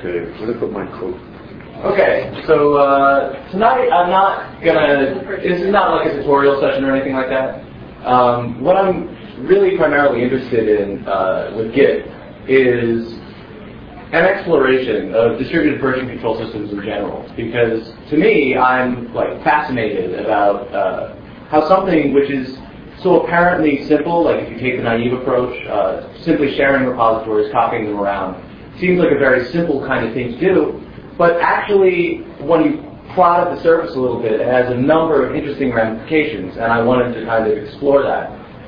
Okay, I'm going to put my coat. Okay, so tonight I'm not gonna, this is not like a tutorial session or anything like that. What I'm really primarily interested in with Git is an exploration of distributed version control systems in general. Because to me, I'm like fascinated about how something which is so apparently simple, like if you take the naive approach, simply sharing repositories, copying them around, seems like a very simple kind of thing to do. But actually, when you plot at the surface a little bit, it has a number of interesting ramifications, and I wanted to kind of explore that.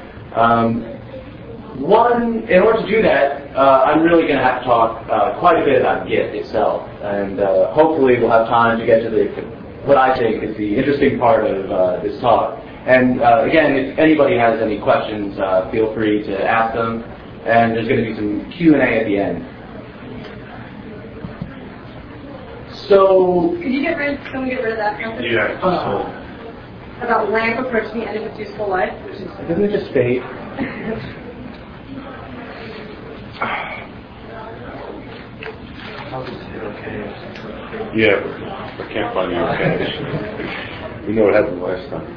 In order to do that, I'm really going to have to talk quite a bit about Git itself, and hopefully we'll have time to get to what I think is the interesting part of this talk. And again, if anybody has any questions, feel free to ask them, and there's going to be some Q&A at the end. So, Can we get rid of that concept? Yeah. About LAMP approaching the end of its useful life? Doesn't it just fade? Yeah, I can't find the okay. We know what happened last time.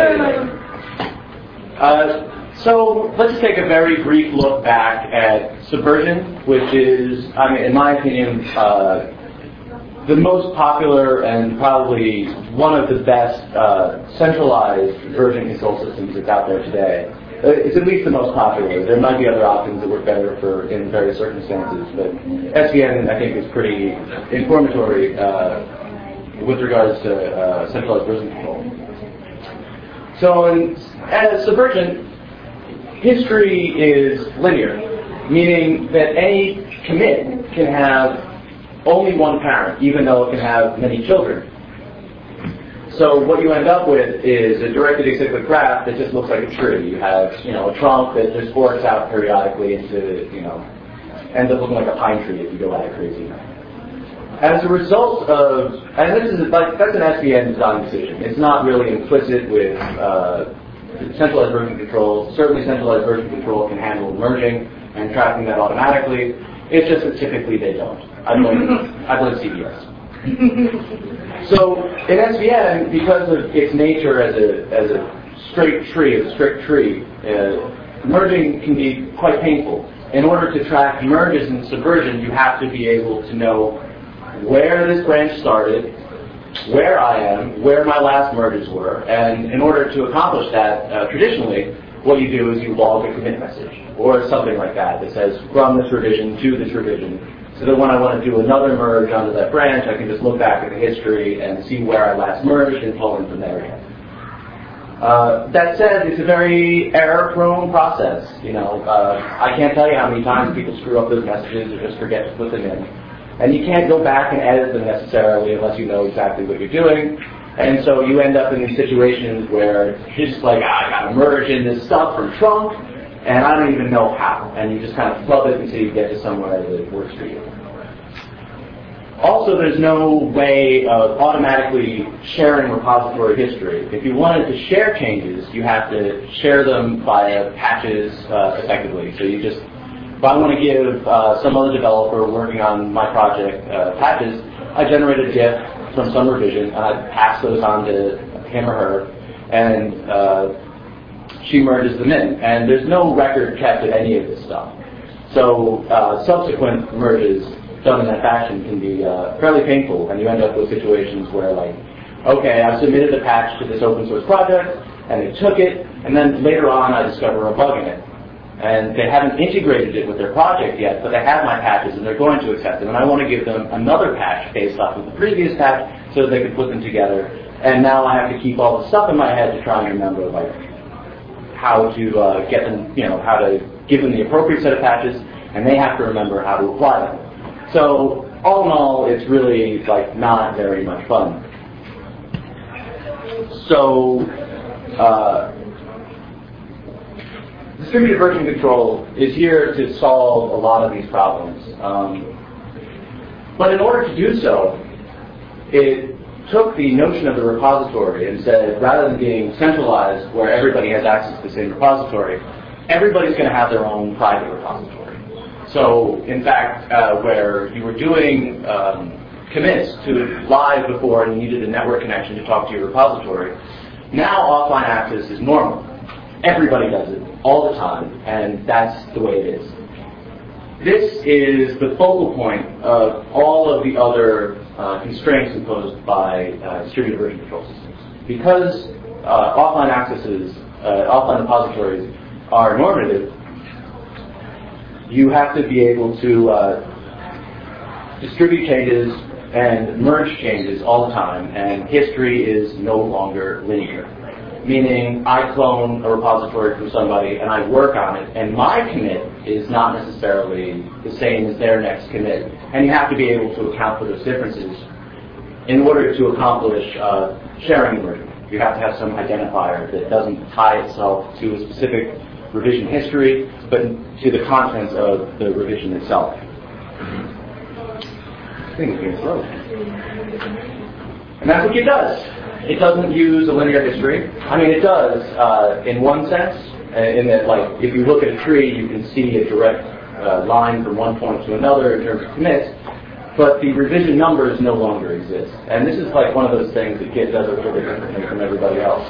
So let's just take a very brief look back at Subversion, which is, I mean, in my opinion, the most popular and probably one of the best centralized version control systems that's out there today. It's at least the most popular. There might be other options that work better in various circumstances, but SVN, I think, is pretty informatory with regards to centralized version control. So as Subversion, history is linear, meaning that any commit can have only one parent, even though it can have many children. So what you end up with is a directed acyclic graph that just looks like a tree. You have, a trunk that just forks out periodically into, ends up looking like a pine tree if you go at it crazy. As a result of, and this is that's an SVN design decision. It's not really implicit with centralized version control. Certainly centralized version control can handle merging and tracking that automatically. It's just that typically they don't. I blame CVS. So in SVN, because of its nature as a straight tree, as a strict tree, merging can be quite painful. In order to track merges in Subversion, you have to be able to know where this branch started, where I am, where my last merges were, and in order to accomplish that, traditionally, what you do is you log a commit message, or something like that says from this revision to this revision, so that when I want to do another merge onto that branch, I can just look back at the history and see where I last merged and pull in from there again. That said, it's a very error-prone process. I can't tell you how many times people screw up those messages or just forget to put them in. And you can't go back and edit them necessarily unless you know exactly what you're doing. And so you end up in these situations where you're just like, I got to merge in this stuff from trunk, and I don't even know how. And you just kind of flub it until you get to somewhere that works for you. Also, there's no way of automatically sharing repository history. If you wanted to share changes, you have to share them via patches effectively. So you just, if I want to give some other developer working on my project patches, I generate a diff from some revision, and I pass those on to him or her, and she merges them in. And there's no record kept of any of this stuff. So subsequent merges done in that fashion can be fairly painful, and you end up with situations where, like, okay, I've submitted a patch to this open source project, and they took it, and then later on I discover a bug in it. And they haven't integrated it with their project yet, but they have my patches, and they're going to accept them, and I want to give them another patch based off of the previous patch so that they can put them together. And now I have to keep all the stuff in my head to try and remember, like, how to get them, how to give them the appropriate set of patches, and they have to remember how to apply them. So all in all, it's really like not very much fun. So distributed version control is here to solve a lot of these problems. But in order to do so, it took the notion of the repository and said, rather than being centralized where everybody has access to the same repository, everybody's going to have their own private repository. So, in fact, where you were doing commits to live before and you needed a network connection to talk to your repository, now offline access is normal. Everybody does it all the time, and that's the way it is. This is the focal point of all of the other constraints imposed by distributed version control systems. Because offline accesses, offline repositories are normative, you have to be able to distribute changes and merge changes all the time, and history is no longer linear. Meaning, I clone a repository from somebody and I work on it, and my commit is not necessarily the same as their next commit. And you have to be able to account for those differences in order to accomplish sharing the merger. You have to have some identifier that doesn't tie itself to a specific revision history, but to the contents of the revision itself. I think it's getting slow. And that's what Git does. It doesn't use a linear history. I mean, it does in one sense, in that, like, if you look at a tree, you can see a direct line from one point to another in terms of commits, but the revision numbers no longer exist. And this is like one of those things that Git does a little bit differently from everybody else.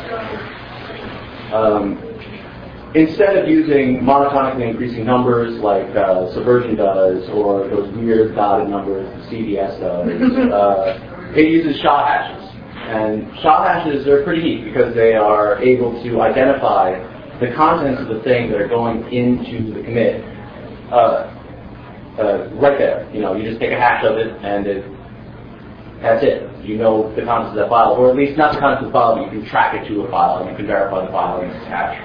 Instead of using monotonically increasing numbers like Subversion does, or those weird dotted numbers the CDS does, it uses SHA hashes. And SHA hashes are pretty neat because they are able to identify the contents of the thing that are going into the commit right there. You know, you just take a hash of it and that's it. You know the contents of that file, or at least not the contents of the file, but you can track it to a file and you can verify the file in its hash.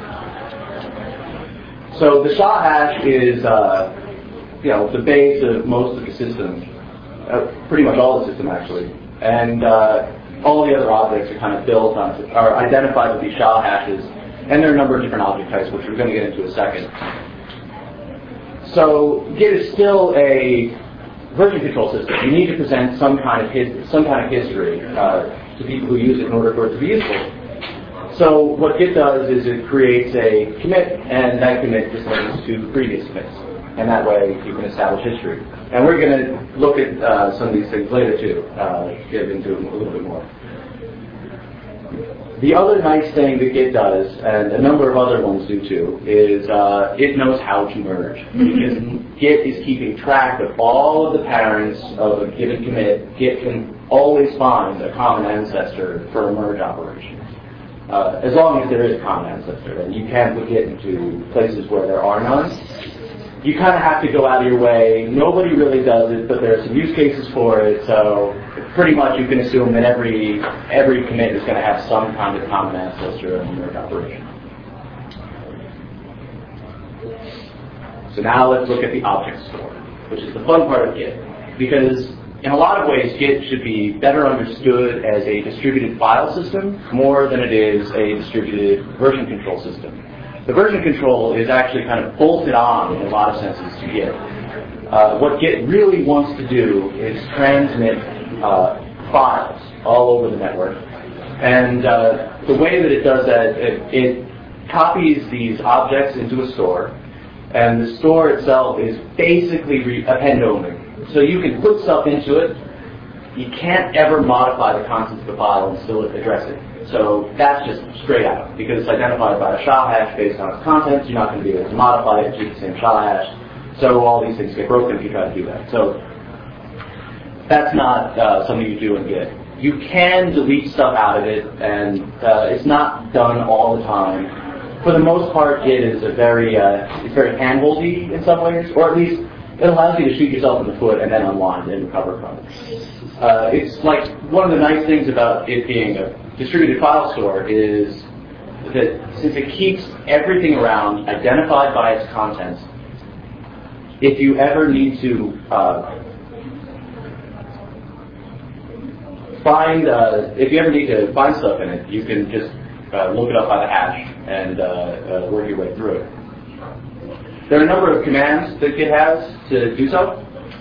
So the SHA hash is the base of most of the system, pretty much all the system actually. And all the other objects are kind of built on, are identified with these SHA hashes, and there are a number of different object types, which we're going to get into in a second. So Git is still a version control system. You need to present some kind of history to people who use it in order for it to be useful. So what Git does is it creates a commit, and that commit just links to the previous commits. And that way you can establish history. And we're going to look at some of these things later too, get into them a little bit more. The other nice thing that Git does, and a number of other ones do too, is it knows how to merge. Because Git is keeping track of all of the parents of a given commit. Git can always find a common ancestor for a merge operation. As long as there is a common ancestor, and you can't put Git into places where there are none. You kind of have to go out of your way. Nobody really does it, but there are some use cases for it. So pretty much you can assume that every commit is going to have some kind of common ancestor in the merge operation. So now let's look at the object store, which is the fun part of Git. Because in a lot of ways, Git should be better understood as a distributed file system more than it is a distributed version control system. The version control is actually kind of bolted on in a lot of senses to Git. What Git really wants to do is transmit files all over the network. And the way that it does that, it copies these objects into a store, and the store itself is basically append-only. So you can put stuff into it. You can't ever modify the contents of the file and still address it. So that's just straight out. Because it's identified by a SHA hash based on its contents, you're not going to be able to modify it to the same SHA hash. So all these things get broken if you try to do that. So that's not something you do in Git. You can delete stuff out of it, and it's not done all the time. For the most part, Git is it's very handholdy in some ways, or at least it allows you to shoot yourself in the foot and then unwind and recover from it. It's like one of the nice things about it being a distributed file store is that since it keeps everything around identified by its contents, if you ever need to find stuff in it, you can just look it up by the hash and work your way through it. There are a number of commands that Git has to do so.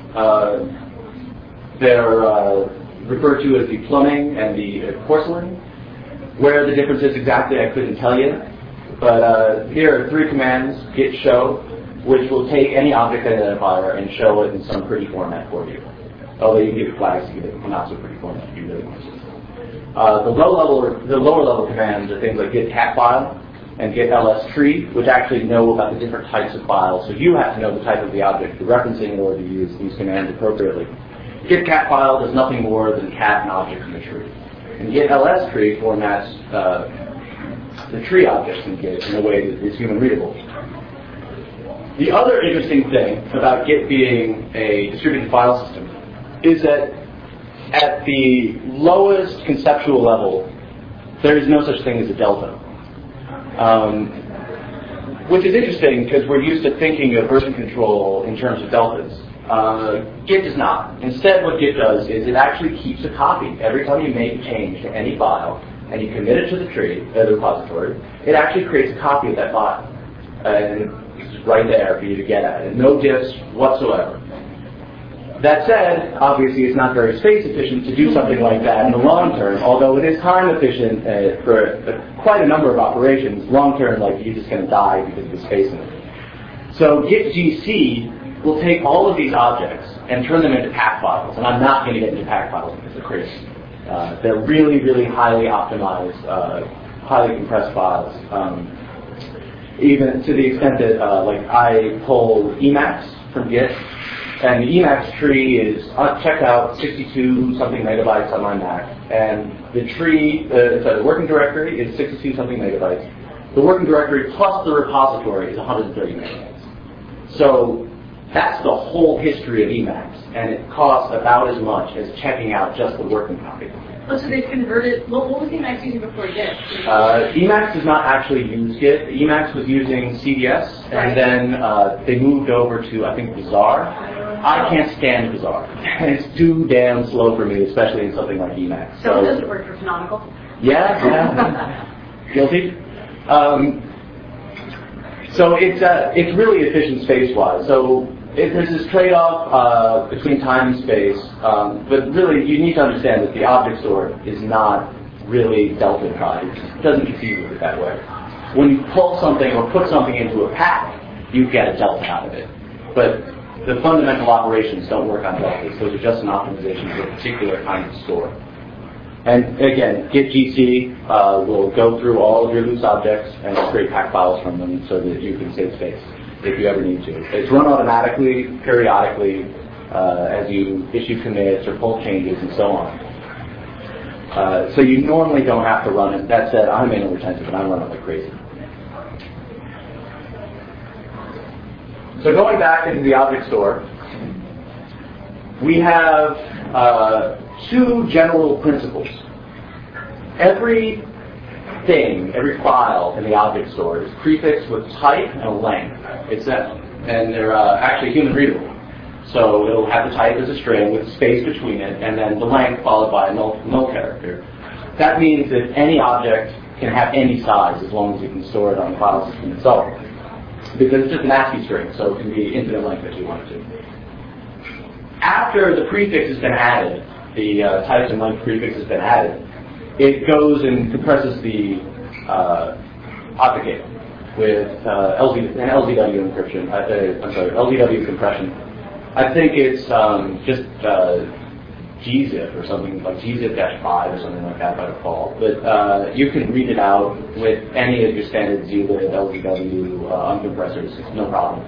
They're referred to as the plumbing and the porcelain. Where the difference is exactly, I couldn't tell you. But here are three commands: git show, which will take any object identifier and show it in some pretty format for you. Although you can give it flags to give it a not so pretty format if you really want to. The lower level commands are things like get cat file and get ls tree, which actually know about the different types of files. So you have to know the type of the object you're referencing in order to use these commands appropriately. Get cat file does nothing more than cat an object in the tree. And get ls tree formats the tree objects in Git in a way that is human readable. The other interesting thing about Git being a distributed file system is that at the lowest conceptual level, there is no such thing as a delta. Which is interesting because we're used to thinking of version control in terms of deltas. Git does not. Instead, what Git does is it actually keeps a copy. Every time you make a change to any file and you commit it to the tree, the repository, it actually creates a copy of that file. And it's right there for you to get at. And no diffs whatsoever. That said, obviously it's not very space efficient to do something like that in the long term, although it is time efficient for quite a number of operations. Long term, like you're just going to die because of the space in it. So Git GC will take all of these objects and turn them into pack files. And I'm not going to get into pack files because they're crazy. They're really, really highly optimized, highly compressed files. Even to the extent that like I pull Emacs from Git. And the Emacs tree is checked out 62 something megabytes on my Mac, and the tree, the working directory is 62 something megabytes. The working directory plus the repository is 130 megabytes. So that's the whole history of Emacs, and it costs about as much as checking out just the working copy. Oh, so they've converted. What was Emacs using before Git? Emacs does not actually use Git. Emacs was using CDS, and then they moved over to, I think, Bazaar. I can't stand Bazaar. It's too damn slow for me, especially in something like Emacs. So it doesn't work for Canonical? Yeah. Guilty. So it's really efficient space-wise. So there's this trade-off between time and space, but really you need to understand that the object store is not really delta-tied. It doesn't conceive of it that way. When you pull something or put something into a pack, you get a delta out of it. But the fundamental operations don't work on deltas. Those are just an optimization for a particular kind of store. And again, Git GC will go through all of your loose objects and create pack files from them so that you can save space if you ever need to. It's run automatically, periodically, as you issue commits or pull changes and so on. So you normally don't have to run it. That said, I'm manual retentive and I run it like crazy. So going back into the object store, we have two general principles. Every file in the object store is prefixed with type and a length. And they're actually human readable. So it'll have the type as a string with space between it, and then the length followed by a null character. That means that any object can have any size as long as you can store it on the file system itself. Because it's just an ASCII string, so it can be infinite length if you want it to. After the prefix has been added, the type and length prefix has been added, it goes and compresses the object with LZW encryption. LZW compression. I think it's just gzip or something like gzip-5 or something like that by default. But you can read it out with any of your standard zlib, LZW uncompressors. It's no problem.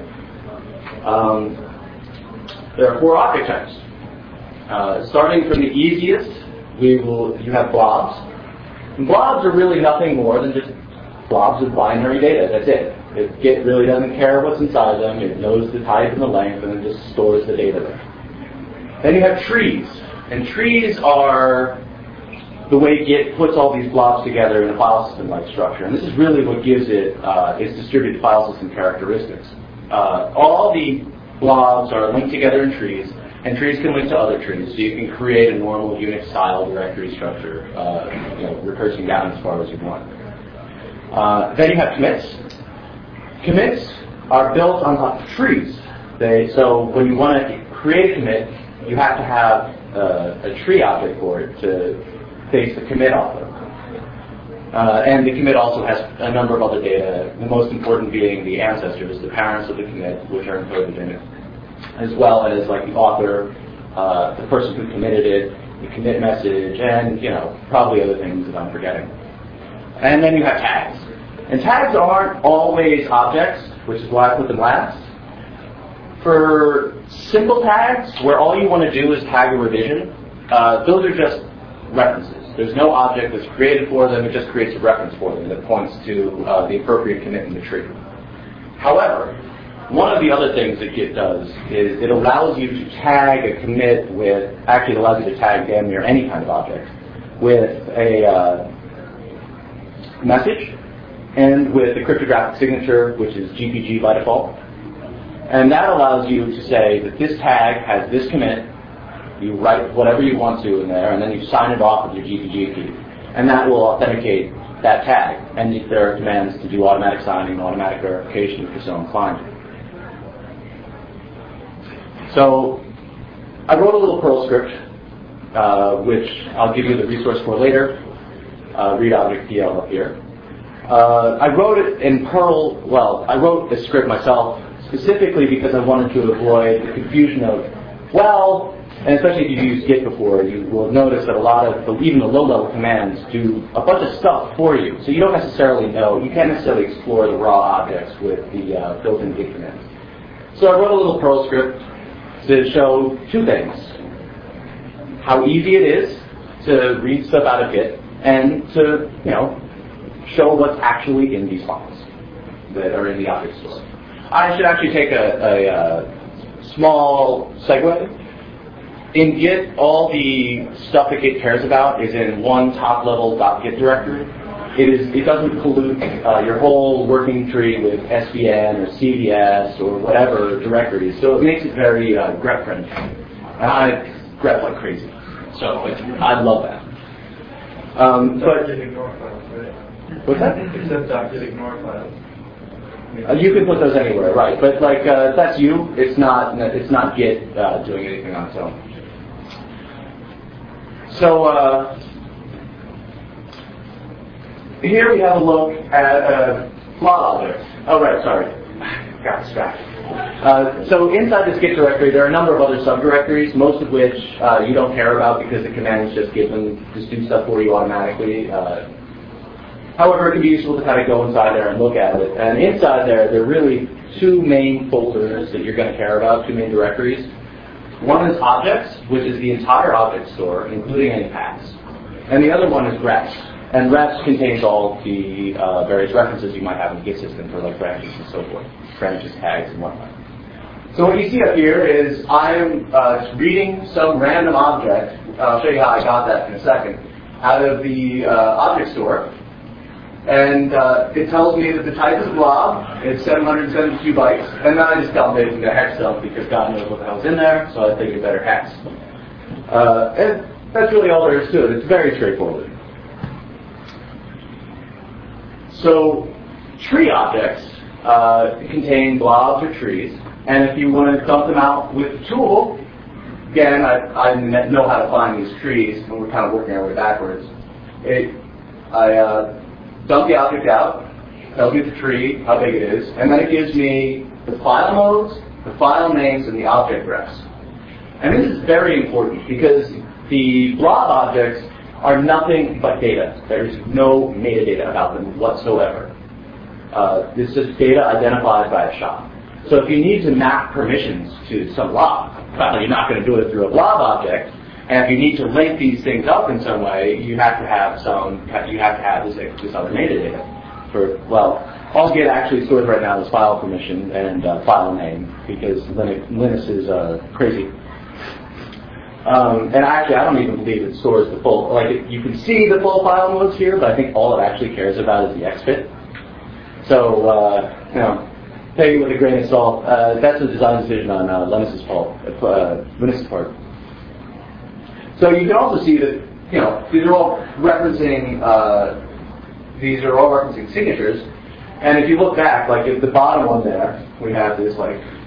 There are 4 object types. Starting from the easiest, you have blobs. And blobs are really nothing more than just blobs of binary data. That's it. Git really doesn't care what's inside them. It knows the type and the length, and it just stores the data there. Then you have trees. And trees are the way Git puts all these blobs together in a file system-like structure. And this is really what gives it its distributed file system characteristics. All the blobs are linked together in trees, and trees can link to other trees. So you can create a normal Unix-style directory structure, recursing down as far as you want. Then you have commits. Commits are built on top of trees. So when you want to create a commit, you have to have a tree object for it to face the commit off of. And the commit also has a number of other data, the most important being the ancestors, the parents of the commit, which are encoded in it, as well as like the author, the person who committed it, the commit message, and probably other things that I'm forgetting. And then you have tags. And tags aren't always objects, which is why I put them last. For simple tags, where all you want to do is tag a revision, those are just references. There's no object that's created for them, it just creates a reference for them that points to the appropriate commit in the tree. However, one of the other things that Git does is it allows you to tag a commit with, actually it allows you to tag damn near any kind of object, with a message and with a cryptographic signature, which is GPG by default. And that allows you to say that this tag has this commit, you write whatever you want to in there, and then you sign it off with your GPG key. And that will authenticate that tag. And if there are commands to do automatic signing, automatic verification if you're so inclined. So I wrote a little Perl script, which I'll give you the resource for later. Read object PL up here. I wrote it in Perl, I wrote this script myself specifically because I wanted to avoid the confusion of, and especially if you've used Git before, you will notice that a lot of, even the low-level commands do a bunch of stuff for you. So you don't necessarily know, you can't necessarily explore the raw objects with the built-in Git commands. So I wrote a little Perl script to show two things. How easy it is to read stuff out of Git and to, show what's actually in these files that are in the object store. I should actually take a small segue. In Git, all the stuff that Git cares about is in one top-level .git directory. It doesn't pollute your whole working tree with SVN or CVS or whatever directories, so it makes it very grep friendly. And I grep like crazy, so I love that. What's that? Except .git ignore files. You can put those anywhere, right? But if that's you, it's not Git doing anything on its own. So here we have a look at plot objects. Oh, right, sorry. Got distracted. So inside this Git directory, there are a number of other subdirectories, most of which you don't care about because the commands just do stuff for you automatically. However, it can be useful to kind of go inside there and look at it. And inside there are really two main folders that you're going to care about, two main directories. One is objects, which is the entire object store, including any paths. And the other one is refs. And refs contains all the various references you might have in the Git system for like branches and so forth, branches, tags, and whatnot. So what you see up here is I'm reading some random object. I'll show you how I got that in a second, out of the object store. And it tells me that the type is blob, it's 772 bytes, and then I just dump it into hex dump because God knows what the hell's in there, so I think it better hex. And that's really all there is to it. It's very straightforward. So tree objects contain blobs or trees, and if you want to dump them out with a tool, again, I know how to find these trees, and we're kind of working our way backwards. I dump the object out, tells me the tree, how big it is, and then it gives me the file modes, the file names, and the object refs. And this is very important because the blob objects are nothing but data. There is no metadata about them whatsoever. This is data identified by a SHA. So if you need to map permissions to some blob, well, you're not going to do it through a blob object. And if you need to link these things up in some way, you have to have this other metadata. All Git actually stores right now is file permission and file name because Linux is crazy. And actually, I don't even believe it stores the full. You can see the full file modes here, but I think all it actually cares about is the exfit. So take it with a grain of salt. That's a design decision on Linus's part. So you can also see that these are all referencing signatures, and if you look back, like at the bottom one there, we have this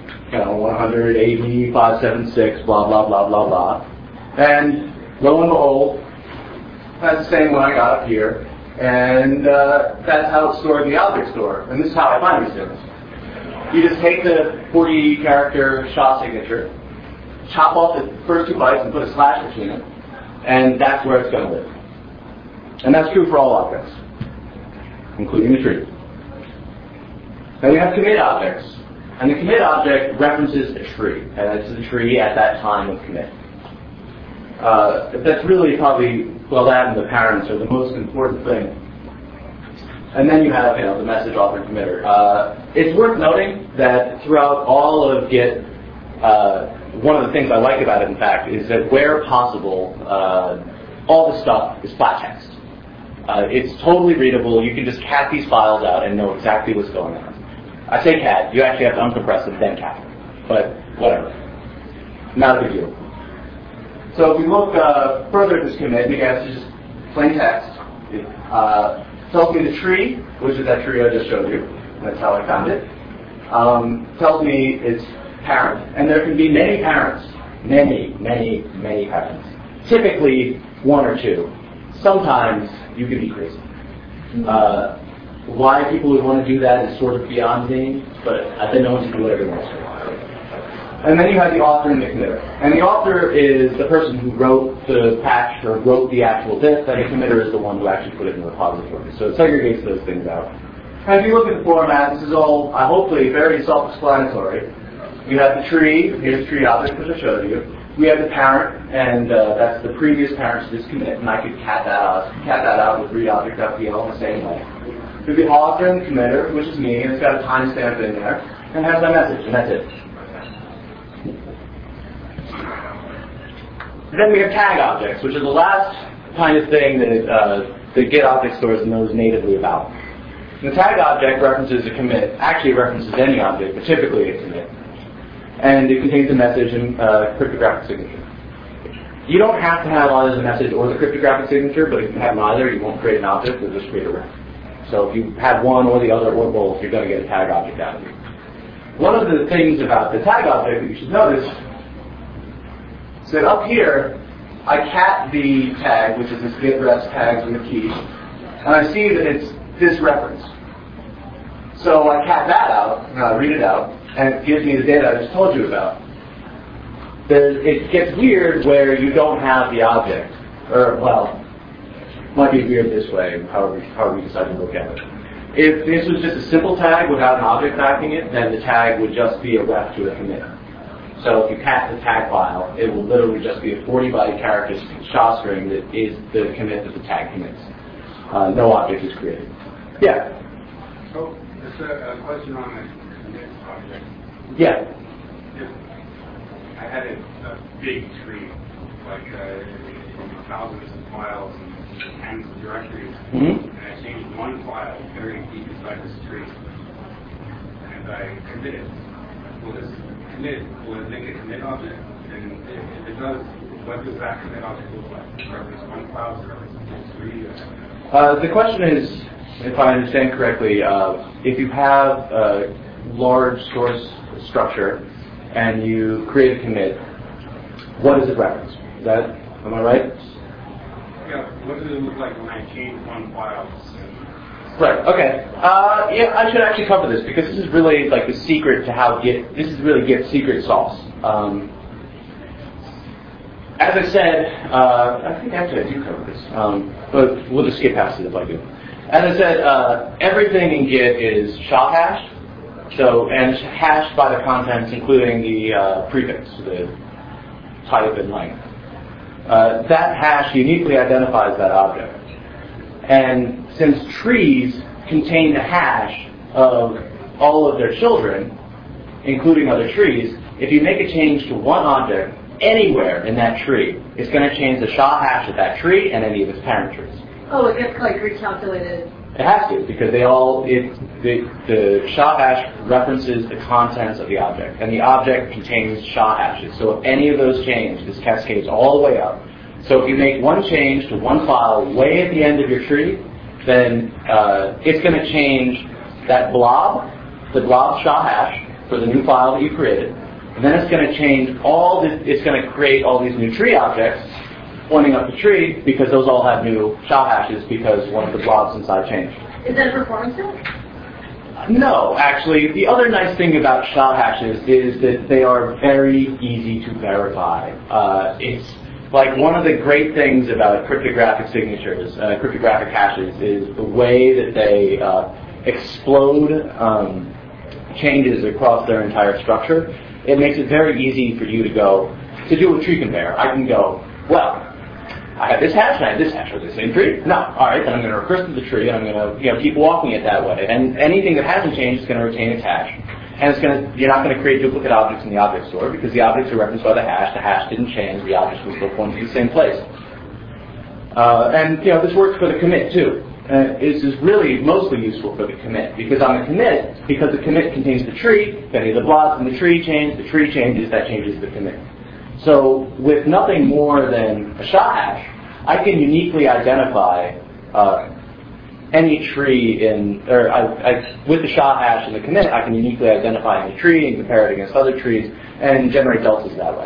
180 576 blah blah blah blah blah, and lo and behold, that's the same one I got up here, And that's how it's stored in the object store. And this is how I find these things. You just take the 40-character SHA signature, chop off the first 2 bytes and put a slash between them, and that's where it's going to live. And that's true for all objects, including the tree. Then we have commit objects. And the commit object references a tree, and it's the tree at that time of commit. That's really probably, well, that and the parents are the most important thing. And then you have, the message author and committer. It's worth noting that throughout all of Git, one of the things I like about it, in fact, is that where possible, all the stuff is flat text. It's totally readable. You can just cat these files out and know exactly what's going on. I say cat. You actually have to uncompress it, then cat. But whatever. Not a big deal. So if we look further at this commit, again, it's just plain text. It tells me the tree, which is that tree I just showed you. That's how I found it. Tells me its parent, and there can be many parents. Many parents. Typically 1 or 2. Sometimes you can be crazy. Why people would want to do that is sort of beyond me, but I've been known to do it every once in a while. And then you have the author and the committer. And the author is the person who wrote the patch or wrote the actual diff, and the committer is the one who actually put it in the repository. So it segregates those things out. And if you look at the format, this is all hopefully very self-explanatory. You have the tree, here's the tree object which I showed you. We have the parent, and that's the previous parent to this commit, and I could cat that out with readObject.pl in the same way. There's the author and the committer, which is me, and it's got a timestamp in there, and has my message, and that's it. Then we have tag objects, which is the last kind of thing that the Git object stores knows natively about. The tag object references a commit, actually references any object, but typically a commit. And it contains a message and cryptographic signature. You don't have to have either the message or the cryptographic signature, but if you have neither, you won't create an object, you'll just create a reference. So if you have one or the other or both, you're going to get a tag object out of it. One of the things about the tag object that you should notice is that up here, I cat the tag, which is this git res tags and the keys, and I see that it's this reference. So I cat that out, and I read it out, and it gives me the data I just told you about. It gets weird where you don't have the object, or well, might be weird this way, however we decide to look at it. If this was just a simple tag without an object backing it, then the tag would just be a ref to a commit. So if you cat the tag file, it will literally just be a 40-byte character SHA string that is the commit that the tag commits. No object is created. Yeah? So, it's a question on the commit object. Yeah. If I had a big tree, like thousands of files and tens of directories, and I changed one file very deep inside this tree, and I commit it. Will it make a commit object? And if it does, what does that commit object look like? Reference one file, reference three? The question is, if I understand correctly, if you have a large source structure and you create a commit, what does it reference? Am I right? Yeah, what does it look like when I change one file? Right, okay. Yeah, I should actually cover this because this is really like the secret to how Git, this is really Git's secret sauce. As I said, I think actually I do cover this, but we'll just skip past it if I do. As I said, everything in Git is SHA hashed, and it's hashed by the contents including the prefix, the type and length. That hash uniquely identifies that object. And since trees contain the hash of all of their children, including other trees, if you make a change to one object anywhere in that tree, it's going to change the SHA hash of that tree and any of its parent trees. Oh, it gets like recalculated. It has to, because the SHA hash references the contents of the object, and the object contains SHA hashes. So if any of those change, this cascades all the way up. So if you make one change to one file way at the end of your tree, then it's going to change that blob, the blob SHA hash for the new file that you created, and then it's going to change it's going to create all these new tree objects, pointing up the tree because those all have new SHA hashes because one of the blobs inside changed. Is that a performance tool? No, actually, the other nice thing about SHA hashes is that they are very easy to verify. It's like one of the great things about cryptographic signatures, cryptographic hashes, is the way that they explode changes across their entire structure. It makes it very easy for you to do a tree compare. I can go, well, I have this hash and I have this hash. Are they the same tree? No. All right, then I'm going to recurse to the tree and I'm going to keep walking it that way. And anything that hasn't changed is going to retain its hash. And you're not going to create duplicate objects in the object store because the objects are referenced by the hash. The hash didn't change. The objects will still point to the same place. And this works for the commit too. This is really mostly useful for the commit because on the commit, because the commit contains the tree, if any of the blobs in the tree changes, that changes the commit. So with nothing more than a SHA hash, I can uniquely identify any tree with the SHA hash and the commit, I can uniquely identify any tree and compare it against other trees and generate deltas that way.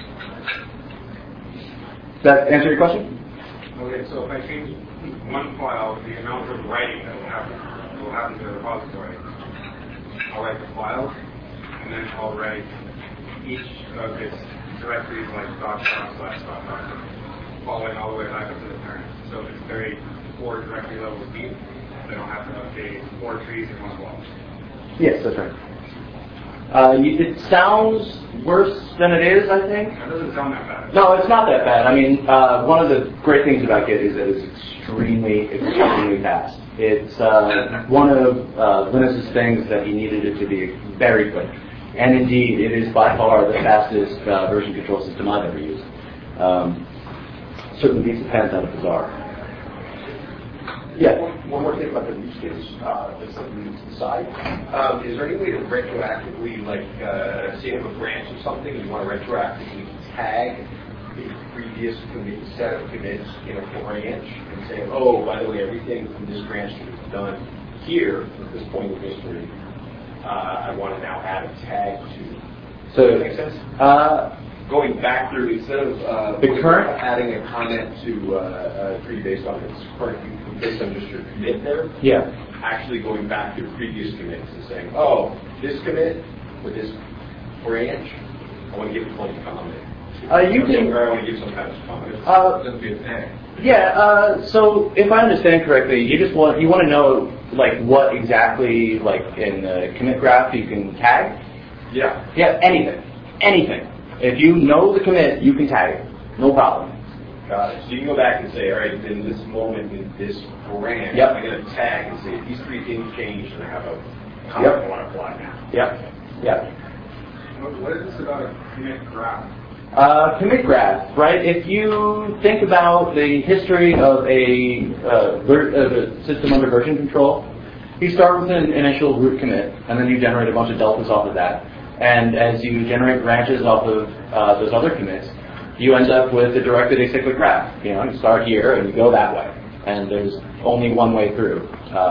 Does that answer your question? Okay, so if I change one file, the amount of writing that will happen to the repository, I'll write the file, and then I'll write each of its directories like // following all the way back up to the parent. So if it's buried 4 directory levels deep, then I'll have to update 4 trees in one block. Yes, that's right. It sounds worse than it is, I think. It doesn't sound that bad. No, it's not that bad. I mean, one of the great things about Git is that it's extremely fast. It's one of Linus's things that he needed it to be very quick. And indeed, it is by far the fastest version control system I've ever used. Certainly beats the pants out of Bazaar. Yeah. One more thing about the use case, that's something to the side. Is there any way to retroactively, say you have a branch of something, you want to retroactively tag the previous set of commits in a branch and say, oh, by the way, everything from this branch that was done here at this point in history, I want to now add a tag to. So, does that make sense? Going back through, instead of adding a comment to a tree based on its current, based on just your commit there, actually going back to previous commits and saying, oh, this commit with this branch, I want to give it one comment. You can. Or I want to give some kind of comment. It doesn't be a tag. Yeah. So if I understand correctly, you want to know what exactly in the commit graph you can tag. Yeah. Yeah. Anything. If you know the commit, you can tag it. No problem. Got it. So you can go back and say, all right, in this moment, in this branch, I'm going to tag and say, these 3 things changed, and I have a comment I want to apply now. Yeah. What is this about a commit graph? Commit graph, right? If you think about the history of a system under version control, you start with an initial root commit, and then you generate a bunch of deltas off of that. And as you generate branches off of those other commits, you end up with a directed acyclic graph. You start here and you go that way, and there's only one way through.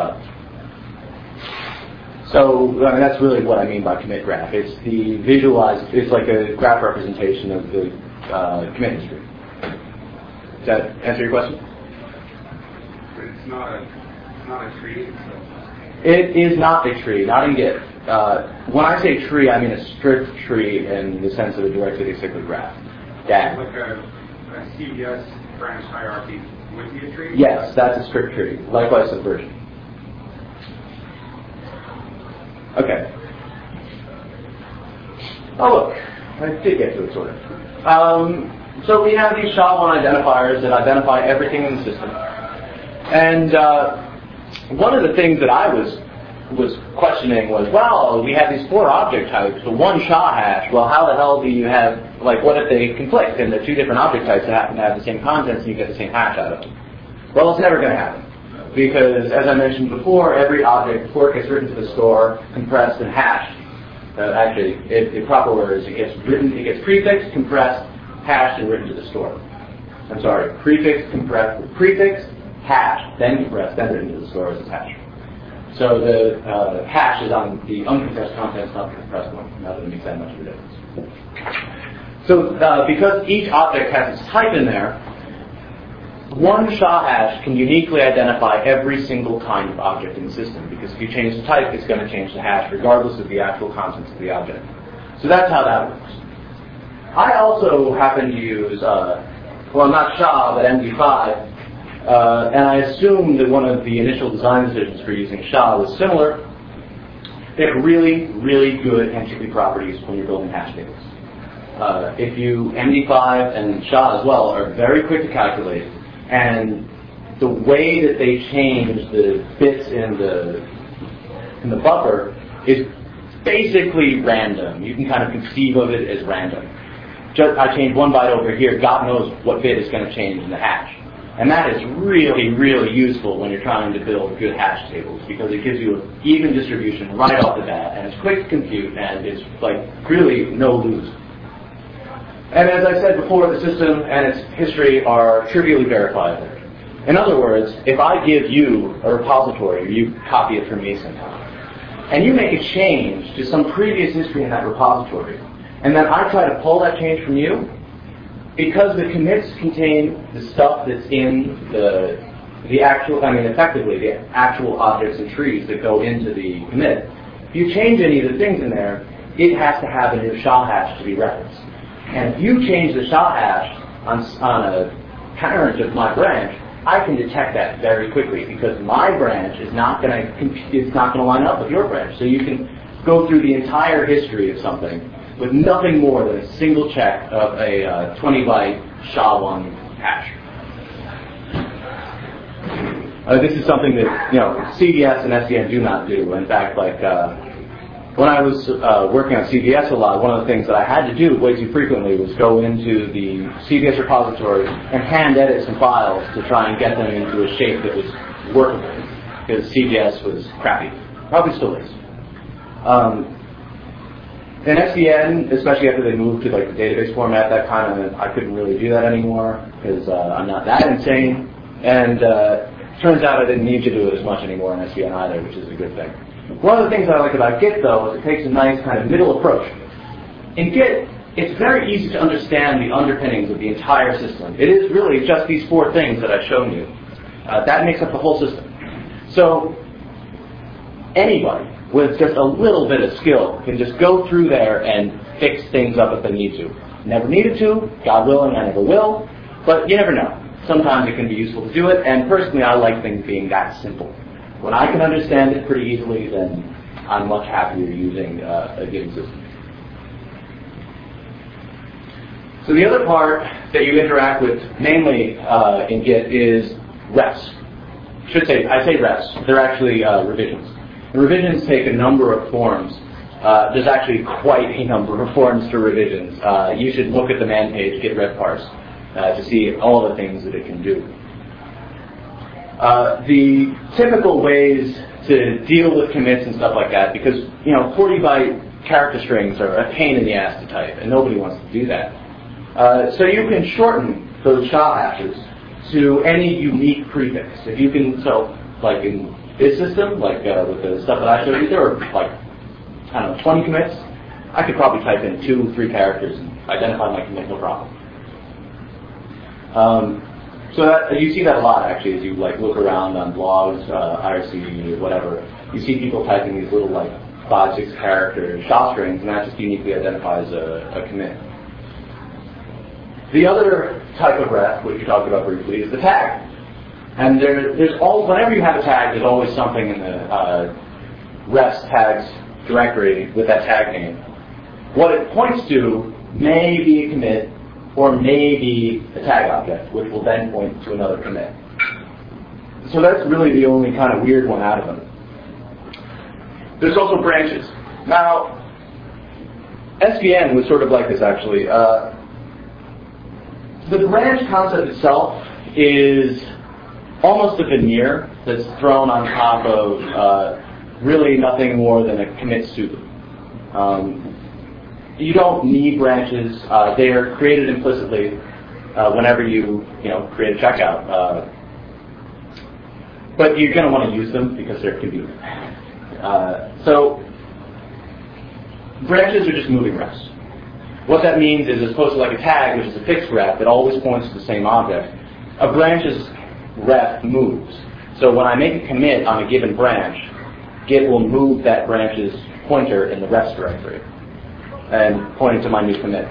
So that's really what I mean by commit graph. It's the visualized. It's like a graph representation of the commit history. Does that answer your question? But it's not a tree. It is not a tree, not in Git. When I say tree, I mean a strict tree in the sense of a directed acyclic graph. Like a CVS branch hierarchy would be a tree? Yes, that's a strict tree. Likewise, subversion. Okay. Oh, look. I did get to it, sort of. So we have these SHA-1 identifiers that identify everything in the system. And one of the things that I was questioning was, well, we have these 4 object types, the one SHA hash. Well, how the hell do you have, what if they conflict and the 2 different object types that happen to have the same contents and you get the same hash out of them? Well, it's never going to happen. Because, as I mentioned before, every object, before it gets written to the store, compressed and hashed. Actually, the proper word is it gets prefixed, compressed, hashed, and written to the store. I'm sorry, prefixed, hashed, then compressed, then written to the store as it's hashed. So the hash is on the uncompressed contents, not the compressed one. Not that it makes that much of a difference. So because each object has its type in there, one SHA hash can uniquely identify every single kind of object in the system, because if you change the type, it's going to change the hash regardless of the actual contents of the object. So that's how that works. I also happen to use, well, not SHA, but MD5, and I assume that one of the initial design decisions for using SHA was similar. They have really, really good entropy properties when you're building hash tables. If you MD5 and SHA as well are very quick to calculate, and the way that they change the bits in the buffer is basically random. You can kind of conceive of it as random. I change one byte over here, God knows what bit is going to change in the hash. And that is really, really useful when you're trying to build good hash tables, because it gives you an even distribution right off the bat, and it's quick to compute, and it's like really no lose. And as I said before, the system and its history are trivially verifiable. In other words, if I give you a repository, or you copy it from me sometime, and you make a change to some previous history in that repository, and then I try to pull that change from you, because the commits contain the stuff that's in the actual, effectively the actual objects and trees that go into the commit, if you change any of the things in there, it has to have a new SHA hash to be referenced. And if you change the SHA hash on a parent of my branch, I can detect that very quickly, because my branch is not going to line up with your branch. So you can go through the entire history of something with nothing more than a single check of a 20-byte SHA-1 hash. This is something that CVS and SDN do not do. In fact, when I was working on CVS a lot, one of the things that I had to do way too frequently was go into the CVS repository and hand edit some files to try and get them into a shape that was workable, because CVS was crappy. Probably still is. In SDN, especially after they moved to the database format, I couldn't really do that anymore, because I'm not that insane. And turns out I didn't need to do it as much anymore in SDN either, which is a good thing. One of the things I like about Git, though, is it takes a nice kind of middle approach. In Git, it's very easy to understand the underpinnings of the entire system. It is really just these four things that I've shown you. That makes up the whole system. So anybody with just a little bit of skill can just go through there and fix things up if they need to. Never needed to, God willing, I never will, but you never know. Sometimes it can be useful to do it, and personally I like things being that simple. When I can understand it pretty easily, then I'm much happier using a given system. So the other part that you interact with mainly in Git is refs. I say refs. They're actually revisions. And revisions take a number of forms. There's actually quite a number of forms for revisions. You should look at the man page, Git rev parse, to see all the things that it can do. The typical ways to deal with commits and stuff like that, because 40-byte character strings are a pain in the ass to type, and nobody wants to do that. So you can shorten those SHA hashes to any unique prefix. If you can, like in this system, with the stuff that I showed you, there are 20 commits. I could probably type in 2-3 characters and identify my commit, no problem. So you see that a lot, actually, as you look around on blogs, IRC, whatever. You see people typing these little 5-6 character SHA strings, and that just uniquely identifies a commit. The other type of ref, which we talked about briefly, is the tag. And whenever you have a tag, there's always something in the refs tags directory with that tag name. What it points to may be a commit, or maybe a tag object, which will then point to another commit. So that's really the only kind of weird one out of them. There's also branches. Now, SVN was sort of like this, actually. The branch concept itself is almost a veneer that's thrown on top of really nothing more than a commit soup. You don't need branches. They are created implicitly whenever you create a checkout. But you're going to want to use them because they're convenient. So branches are just moving refs. What that means is, as opposed to a tag, which is a fixed ref that always points to the same object, a branch's ref moves. So when I make a commit on a given branch, Git will move that branch's pointer in the refs directory and point to my new commit.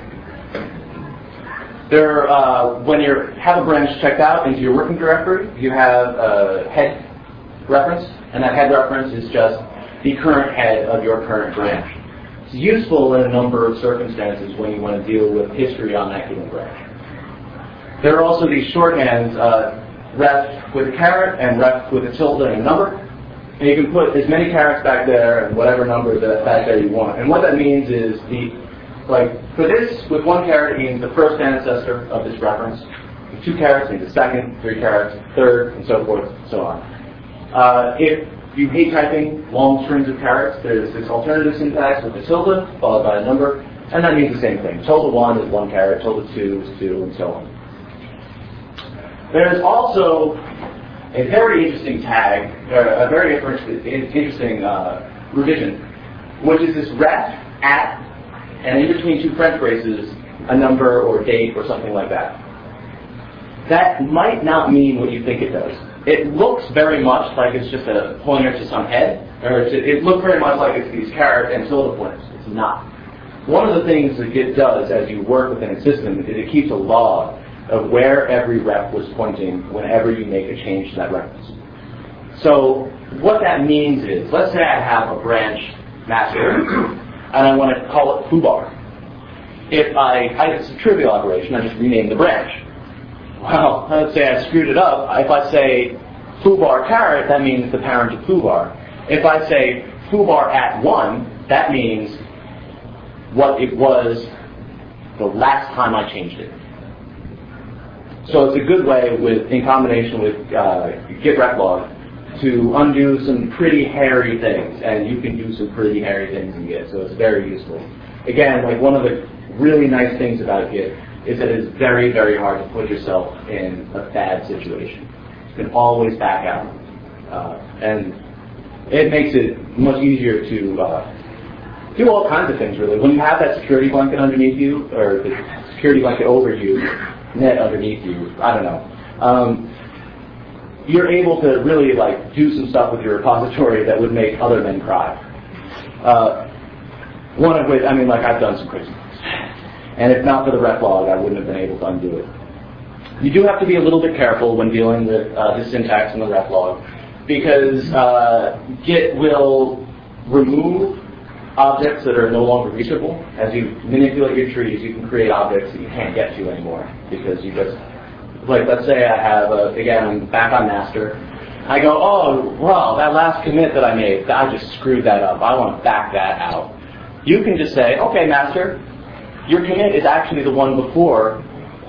When you have a branch checked out into your working directory, you have a head reference, and that head reference is just the current head of your current branch. It's useful in a number of circumstances when you want to deal with history on that given branch. There are also these shorthands, ref with a caret and ref with a tilde and a number. And you can put as many carets back there and whatever number back there you want. And what that means is, for this, with 1 caret, it means the first ancestor of this reference. With 2 carets means the second, 3 carets, third, and so forth, and so on. If you hate typing long strings of carets, there's this alternative syntax with the tilde followed by a number, and that means the same thing. Tilde 1 is 1 caret, tilde 2 is 2, and so on. There's also a very interesting tag, a very interesting revision, which is this ref at, and in between 2 French braces, a number or date or something like that. That might not mean what you think it does. It looks very much like it's just a pointer to some head, or it looks very much like it's these caret and tilde pointers. It's not. One of the things that Git does as you work within a system is it keeps a log of where every ref was pointing whenever you make a change to that reference. So what that means is, let's say I have a branch master, and I want to call it foobar. It's a trivial operation, I just rename the branch. Well, let's say I screwed it up. If I say foobar caret, that means the parent of foobar. If I say foobar at 1, that means what it was the last time I changed it. So it's a good way, in combination with Git reflog, to undo some pretty hairy things, and you can do some pretty hairy things in Git, so it's very useful. Again, one of the really nice things about Git is that it's very, very hard to put yourself in a bad situation. You can always back out, and it makes it much easier to do all kinds of things, really. When you have that security blanket underneath you, or the security blanket over you, net underneath you, I don't know. You're able to really do some stuff with your repository that would make other men cry. One of which, I've done some crazy things. And if not for the reflog, I wouldn't have been able to undo it. You do have to be a little bit careful when dealing with the syntax in the reflog, because Git will remove objects that are no longer reachable. As you manipulate your trees, you can create objects that you can't get to anymore, because you just, let's say I have, again, I'm back on master. I go, oh, well, that last commit that I made, I just screwed that up. I want to back that out. You can just say, okay, master, your commit is actually the one before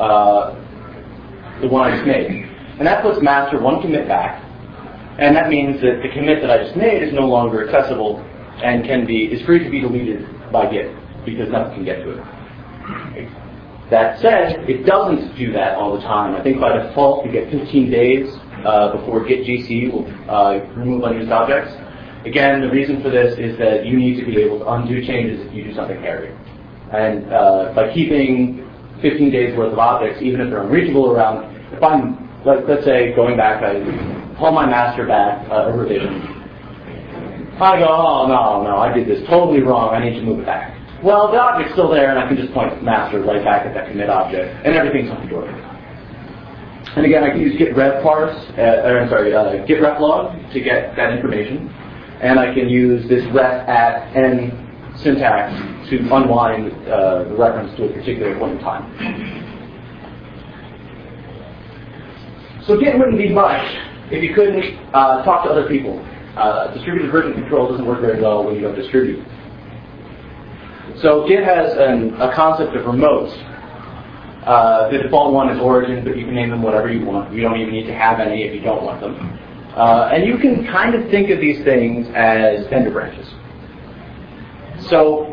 the one I just made. And that puts master 1 commit back, and that means that the commit that I just made is no longer accessible and is free to be deleted by Git, because nothing can get to it. That said, it doesn't do that all the time. I think by default you get 15 days before Git GC will remove unused objects. Again, the reason for this is that you need to be able to undo changes if you do something hairy. And by keeping 15 days worth of objects, even if they're unreachable around, if I'm, let's say, going back, I pull my master back, a revision. I go, oh, no, I did this totally wrong, I need to move it back. Well, the object's still there, and I can just point master right back at that commit object, and everything's hunky-dory. And again, I can use Git Git reflog to get that information, and I can use this ref at n syntax to unwind the reference to a particular point in time. So Git wouldn't be much if you couldn't talk to other people. Distributed version control doesn't work very well when you don't distribute. So Git has a concept of remotes. The default one is origin, but you can name them whatever you want. You don't even need to have any if you don't want them. And you can kind of think of these things as vendor branches. So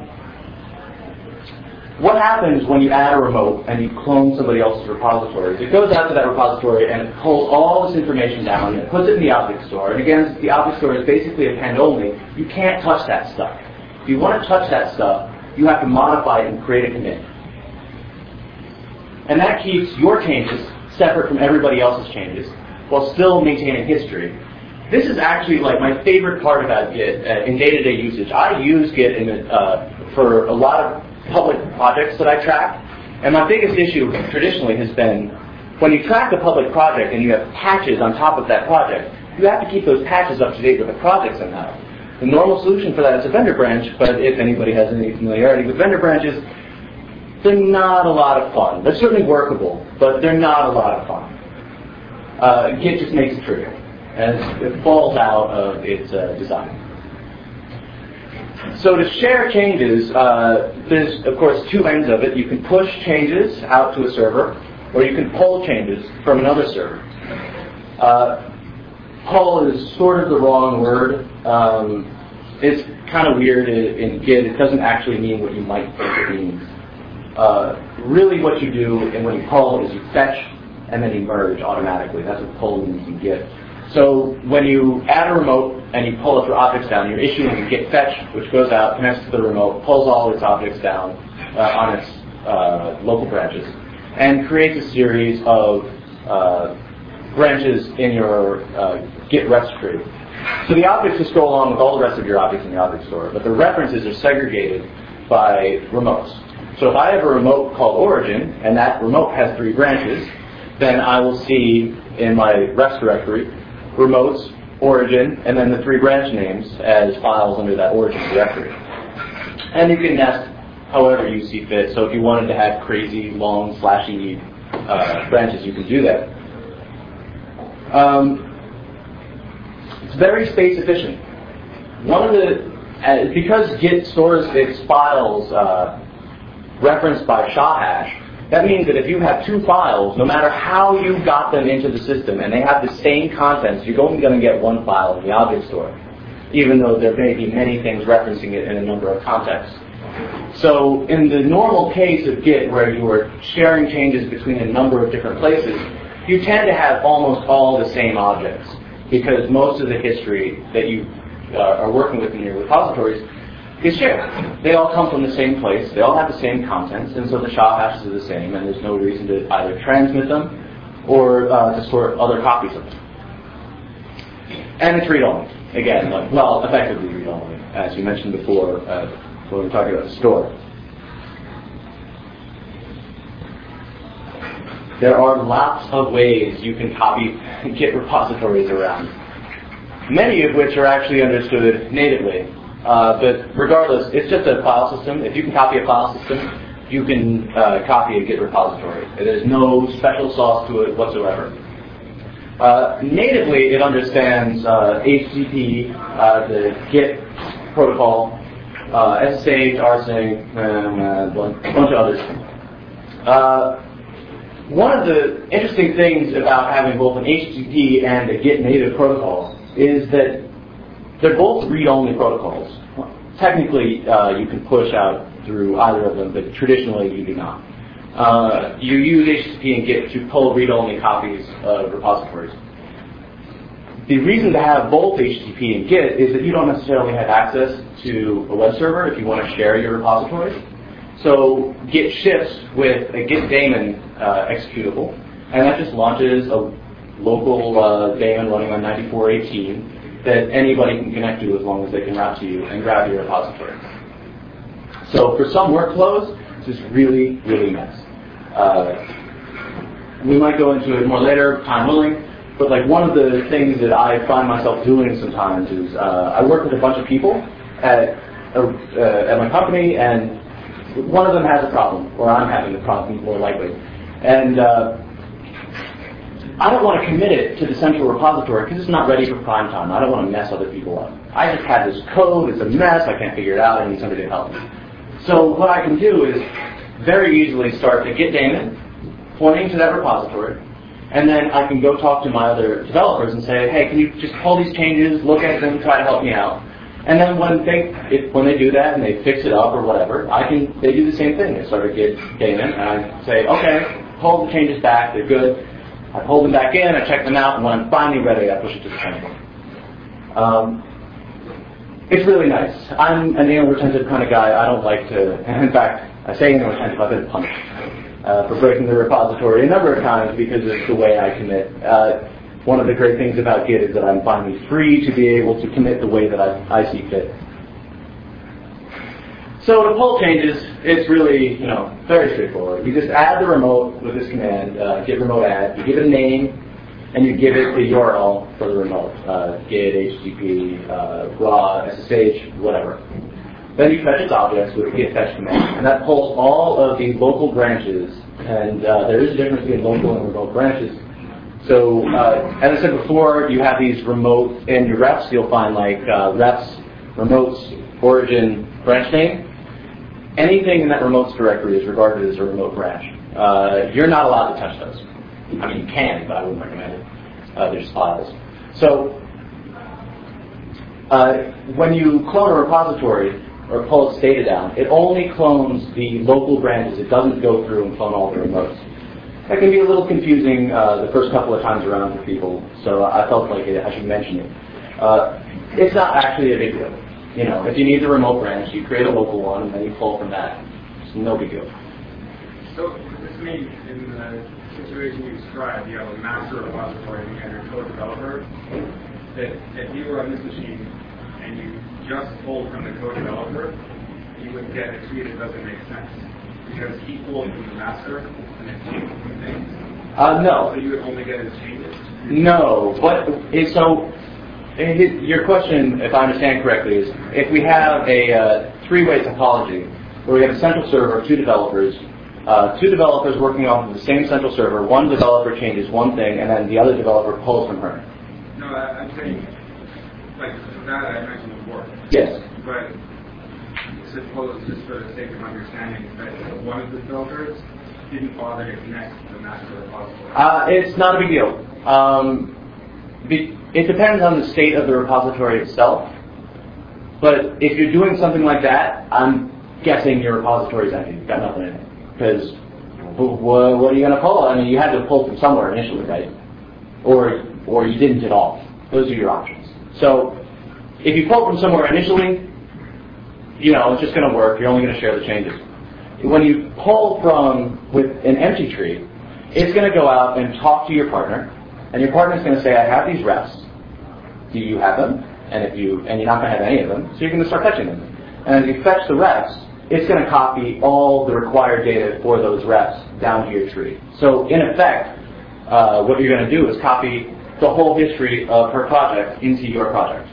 what happens when you add a remote and you clone somebody else's repository? It goes out to that repository and it pulls all this information down and it puts it in the object store. And again, the object store is basically append only. You can't touch that stuff. If you want to touch that stuff, you have to modify it and create a commit. And that keeps your changes separate from everybody else's changes, while still maintaining history. This is actually like my favorite part about Git in day-to-day usage. I use Git for a lot of public projects that I track, and my biggest issue traditionally has been when you track a public project and you have patches on top of that project, you have to keep those patches up to date with the project somehow. The normal solution for that is a vendor branch, but if anybody has any familiarity with vendor branches, they're not a lot of fun. They're certainly workable, but they're not a lot of fun. Git just makes it trivial, and it falls out of its design. So to share changes, there's of course two ends of it. You can push changes out to a server, or you can pull changes from another server. Pull is sort of the wrong word. It's kind of weird in Git. It doesn't actually mean what you might think it means. Really what you do and when you pull is you fetch and then you merge automatically. That's what pull means in Git. So when you add a remote and you pull it for objects down, you're issuing a git fetch, which goes out, connects to the remote, pulls all its objects down on its local branches, and creates a series of branches in your Git rest tree. So the objects just go along with all the rest of your objects in the object store, but the references are segregated by remotes. So if I have a remote called origin, and that remote has 3 branches, then I will see in my rest directory remotes, origin, and then the 3 branch names as files under that origin directory. And you can nest however you see fit. So if you wanted to have crazy, long, slashy branches, you can do that. It's very space efficient. Because Git stores its files referenced by SHA hash, that means that if you have 2 files, no matter how you got them into the system, and they have the same contents, you're only going to get 1 file in the object store, even though there may be many things referencing it in a number of contexts. So in the normal case of Git, where you are sharing changes between a number of different places, you tend to have almost all the same objects, because most of the history that you are working with in your repositories is shared. They all come from the same place, they all have the same contents, and so the SHA hashes are the same, and there's no reason to either transmit them or to store other copies of them. And it's read-only. Again, effectively read-only, as you mentioned before when we were talking about the store. There are lots of ways you can copy Git repositories around, many of which are actually understood natively. But regardless, it's just a file system. If you can copy a file system, you can copy a Git repository. There's no special sauce to it whatsoever. Natively, it understands HTTP, the Git protocol, SSH, rsync, and a bunch of others. One of the interesting things about having both an HTTP and a Git native protocol is that they're both read-only protocols. Technically, you can push out through either of them, but traditionally you do not. You use HTTP and Git to pull read-only copies of repositories. The reason to have both HTTP and Git is that you don't necessarily have access to a web server if you want to share your repositories. So Git ships with a Git daemon executable, and that just launches a local daemon running on 9418 that anybody can connect to as long as they can route to you and grab your repository. So for some workflows, this is really, really nice. We might go into it more later, time willing, but like one of the things that I find myself doing sometimes is I work with a bunch of people at my company, and one of them has a problem, or I'm having a problem more likely. And I don't want to commit it to the central repository because it's not ready for prime time. I don't want to mess other people up. I just have this code, it's a mess, I can't figure it out, I need somebody to help me. So what I can do is very easily start a Git daemon pointing to that repository, and then I can go talk to my other developers and say, hey, can you just pull these changes, look at them, try to help me out. And then when they do that and they fix it up or whatever, they do the same thing. They start a Git daemon, and I say, okay, pull the changes back, they're good. I pull them back in, I check them out, and when I'm finally ready, I push it to the central. It's really nice. I'm an anal retentive kind of guy. I don't like to, and in fact, I say anal retentive, I've been punished. for breaking the repository a number of times because of the way I commit. One of the great things about Git is that I'm finally free to be able to commit the way that I see fit. So to pull changes, it's really, very straightforward. You just add the remote with this command, git remote add. You give it a name, and you give it the URL for the remote, git, http, raw, SSH, whatever. Then you fetch its objects with a git fetch command, and that pulls all of the local branches. And there is a difference between local and remote branches. So as I said before, you have these remote, in your refs, you'll find like refs, remotes, origin, branch name. Anything in that remotes directory is regarded as a remote branch. You're not allowed to touch those. I mean, you can, but I wouldn't recommend it. There's files. So when you clone a repository or pull its data down, it only clones the local branches. It doesn't go through and clone all the remotes. That can be a little confusing the first couple of times around for people, so I felt like I should mention it. It's not actually a big deal. If you need the remote branch, you create a local one, and then you pull from that. It's no big deal. So this means in the situation you described, you have a master repository and your code developer, that if you were on this machine and you just pulled from the code developer, you would get a tree that doesn't make sense. Because he pulled from the master and then changed some things. No. So you would only get his changes? No. Your question, if I understand correctly, is if we have a three-way topology where we have a central server of two developers working off of the same central server, one developer changes one thing and then the other developer pulls from her. No, I'm saying, like that I mentioned before. Yes. But suppose, just for the sake of understanding, that one of the developers didn't bother to connect to the master repository. It's not a big deal. It depends on the state of the repository itself. But if you're doing something like that, I'm guessing your repository is empty. You've got nothing in it. Because what are you going to pull? I mean, you had to pull from somewhere initially, right? Or you didn't at all. Those are your options. So if you pull from somewhere initially, it's just going to work. You're only going to share the changes. When you pull from with an empty tree, it's going to go out and talk to your partner. And your partner's going to say, I have these refs. Do you have them? And you're not going to have any of them, so you're going to start fetching them. And as you fetch the refs, it's going to copy all the required data for those refs down to your tree. So in effect, what you're going to do is copy the whole history of her project into your project.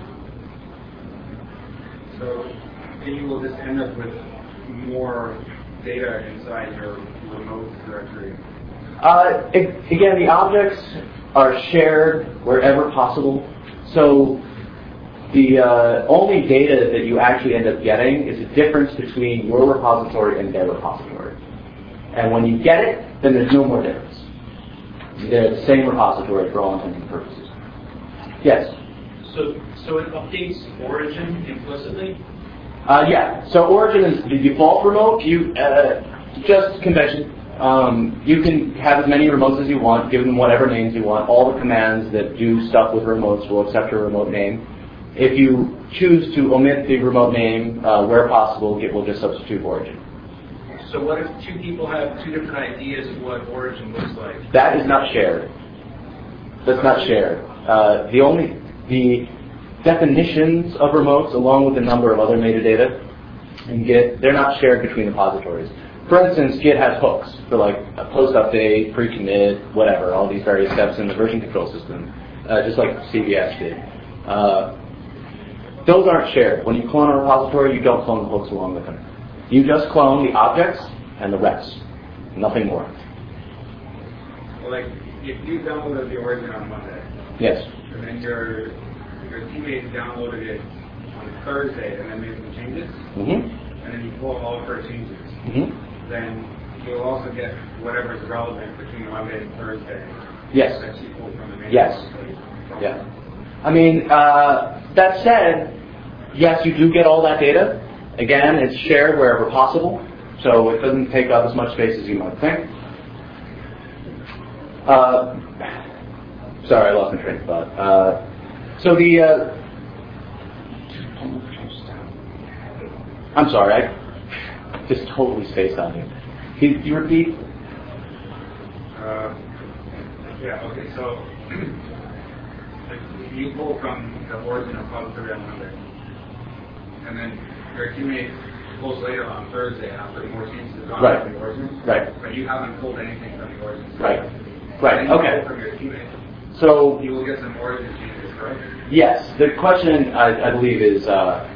So you will just end up with more data inside your remote directory. Again, the objects are shared wherever possible. So the only data that you actually end up getting is the difference between your repository and their repository. And when you get it, then there's no more difference. They're the same repository for all intents and purposes. Yes? So it updates origin implicitly? Yeah. So origin is the default remote. Just convention. You can have as many remotes as you want, give them whatever names you want. All the commands that do stuff with remotes will accept your remote name. If you choose to omit the remote name where possible, Git will just substitute origin. So what if two people have two different ideas of what origin looks like? That is not shared. That's not shared. The definitions of remotes, along with a number of other metadata in Git, they're not shared between repositories. For instance, Git has hooks for like a post update, pre-commit, whatever, all these various steps in the version control system, just like CVS did. Those aren't shared. When you clone a repository, you don't clone the hooks along with them. You just clone the objects and the refs, nothing more. Well, like if you downloaded the origin on Monday, yes, and then your teammate downloaded it on Thursday and then made some changes, and then you pull all of her changes, then you'll also get whatever is relevant between Monday and Thursday. Yes. That she pulled from the main Yes. Yeah. I mean, that said, yes, you do get all that data. Again, it's shared wherever possible, so it doesn't take up as much space as you might think. Sorry, I lost my train of thought. I'm sorry, I just totally spaced on you. Can you repeat? Yeah, okay, so like, you pull from the origin of repository on Monday, and then your teammate pulls later on Thursday after more changes have gone Right. from the origin, Right. but you haven't pulled anything from the origin. Right. And Right. then you Okay. pull from your teammate. So You will get some origin changes, correct? yes, the question I believe is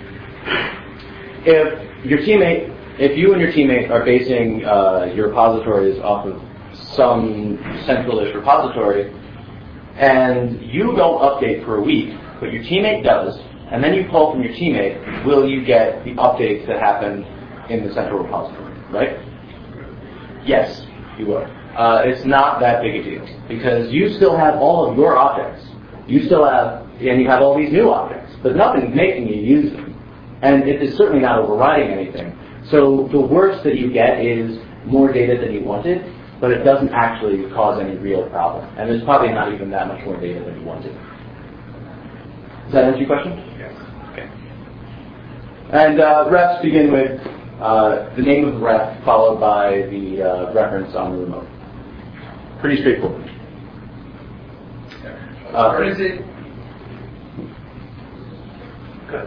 if you and your teammate are basing your repositories off of some central-ish repository, and you don't update for a week, but your teammate does, and then you pull from your teammate, will you get the updates that happened in the central repository, right? Yes, you will. It's not that big a deal, because you still have all of your objects. You still have, and you have all these new objects, but nothing's making you use them. And it is certainly not overriding anything. So the worst that you get is more data than you wanted, but it doesn't actually cause any real problem. And there's probably not even that much more data than you wanted. Does that answer your question? Yes. Okay. And refs begin with the name of the ref followed by the reference on the remote. Pretty straightforward. Or is it? Good.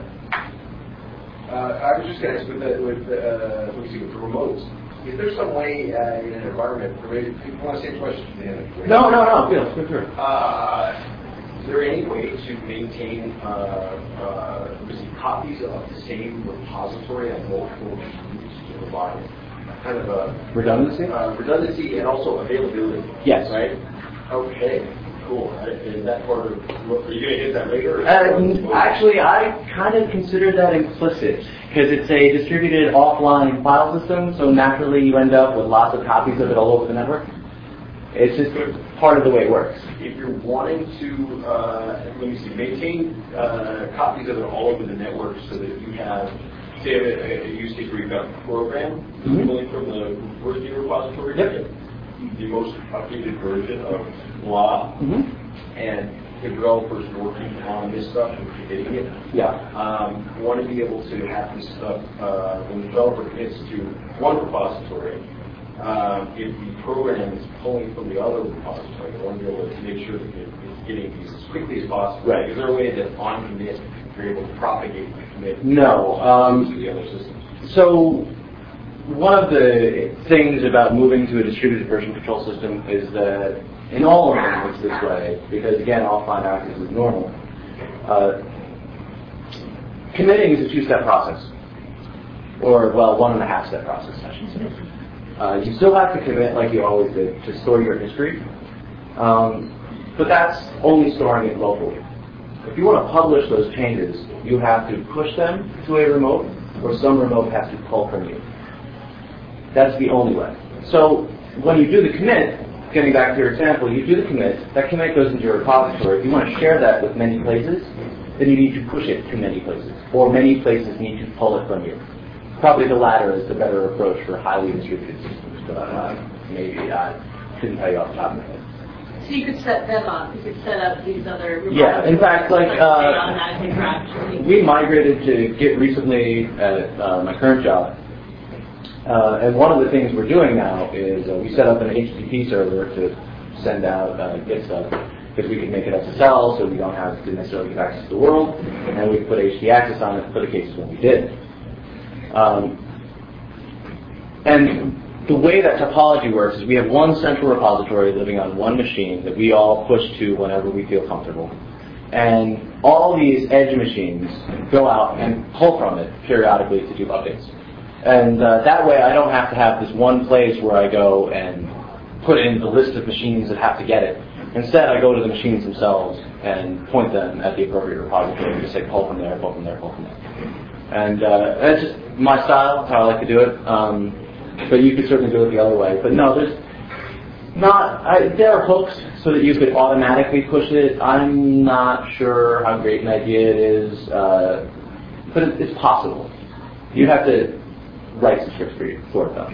I was just going to ask with the remotes, is there some way in an environment, or maybe if you want to say questions to the end? No, go through. Is there any way to maintain copies of the same repository on multiple machines to provide kind of a Redundancy? and also availability? Yes. Right? Okay. Cool. Is that part of? Are you going to hit that later? Actually, I kind of consider that implicit because it's a distributed offline file system, so naturally you end up with lots of copies of it all over the network. It's just part of the way it works. If you're wanting to, maintain copies of it all over the network so that you have, say, a use case where you've got a program pulling from the working repository. Yep. The most updated version of blah, and the developers working on this stuff and creating it. Yeah. Want to be able to have this stuff when the developer commits to one repository. If the program is pulling from the other repository, I want to be able to make sure that it's getting these as quickly as possible. Right. Is there a way that on commit you're able to propagate the commit No. to the other systems? So one of the things about moving to a distributed version control system is that in all of them it's this way, because again, offline access is normal. Committing is a two-step process, or well, 1.5-step process, I should say. You still have to commit like you always did to store your history, but that's only storing it locally. If you want to publish those changes, you have to push them to a remote, or some remote has to pull from you. That's the only way. So when you do the commit, getting back to your example, you do the commit, that commit goes into your repository. If you want to share that with many places, then you need to push it to many places, or many places need to pull it from you. Probably the latter is the better approach for highly distributed systems, but maybe I couldn't tell you off the top of my head. So you could set them up. You could set up these other. Yeah, in fact, like automatic interaction. we migrated to Git recently at my current job, and one of the things we're doing now is we set up an HTTP server to send out Git stuff because we can make it SSL, so we don't have to necessarily give access to the world, and we can put HT access on it for the cases when we did. And the way that topology works is we have one central repository living on one machine that we all push to whenever we feel comfortable. And all these edge machines go out and pull from it periodically to do updates. And that way I don't have to have this one place where I go and put in the list of machines that have to get it. Instead, I go to the machines themselves and point them at the appropriate repository and just say pull from there, pull from there, pull from there. And that's just my style. That's how I like to do it. But you could certainly do it the other way. But no, there's not. There are hooks so that you could automatically push it. I'm not sure how great an idea it is, but it's possible. You have to write some scripts for it, though.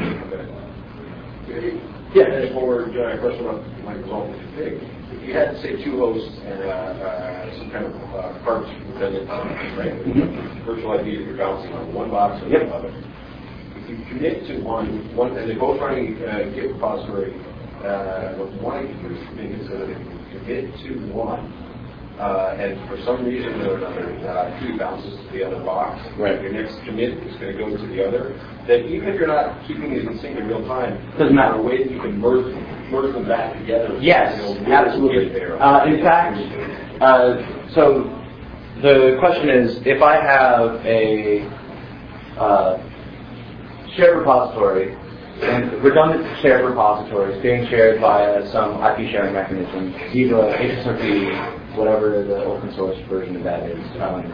Yeah. And forward question about Microsoft config. If you had, say, two hosts and some kind of parts redundant, right? Virtual ID that you're bouncing on one box or the other. If you commit to one, and they're both running Git repository was wanting to do is make it so that if you commit to one, and for some reason or another, tree bounces to the other box, right. Your next commit is going to go to the other, then even if you're not keeping these in sync in real time, doesn't matter. a way that you can merge them back together. Yes, absolutely. In fact, so the question is, if I have a shared repository, and redundant shared repositories being shared via some IP sharing mechanism, Ziva, HSRP, whatever the open source version of that is.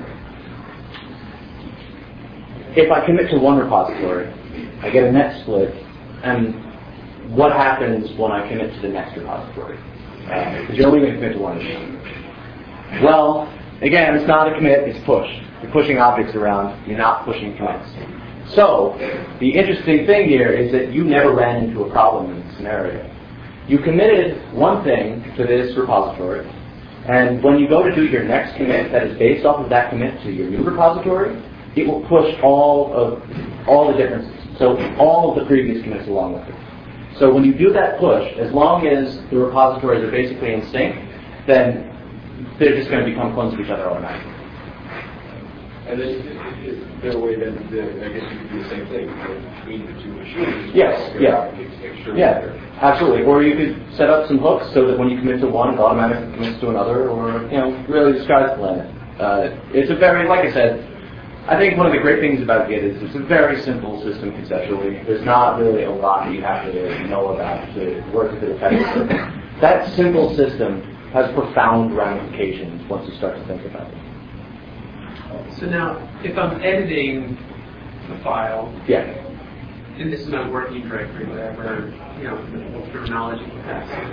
If I commit to one repository, I get a net split, and what happens when I commit to the next repository? Because you're only going to commit to one of them. Well, again, it's not a commit, it's push. You're pushing objects around, you're not pushing commits. So, the interesting thing here is that you never ran into a problem in this scenario. You committed one thing to this repository, and when you go to do your next commit that is based off of that commit to your new repository, it will push all the differences. So all of the previous commits along with it. So when you do that push, as long as the repositories are basically in sync, then they're just going to become clones of each other automatically. And then is there a way then, I guess you could do the same thing between the two machines? Yes, yeah, absolutely. Or you could set up some hooks so that when you commit to one, it automatically commits to another, or, really the sky's the limit. It's a very, like I said, I think one of the great things about Git is it's a very simple system conceptually. There's not really a lot that you have to know about to work with it effectively. That simple system has profound ramifications once you start to think about it. So now, if I'm editing the file, and this is not working directory, whatever, the terminology capacity,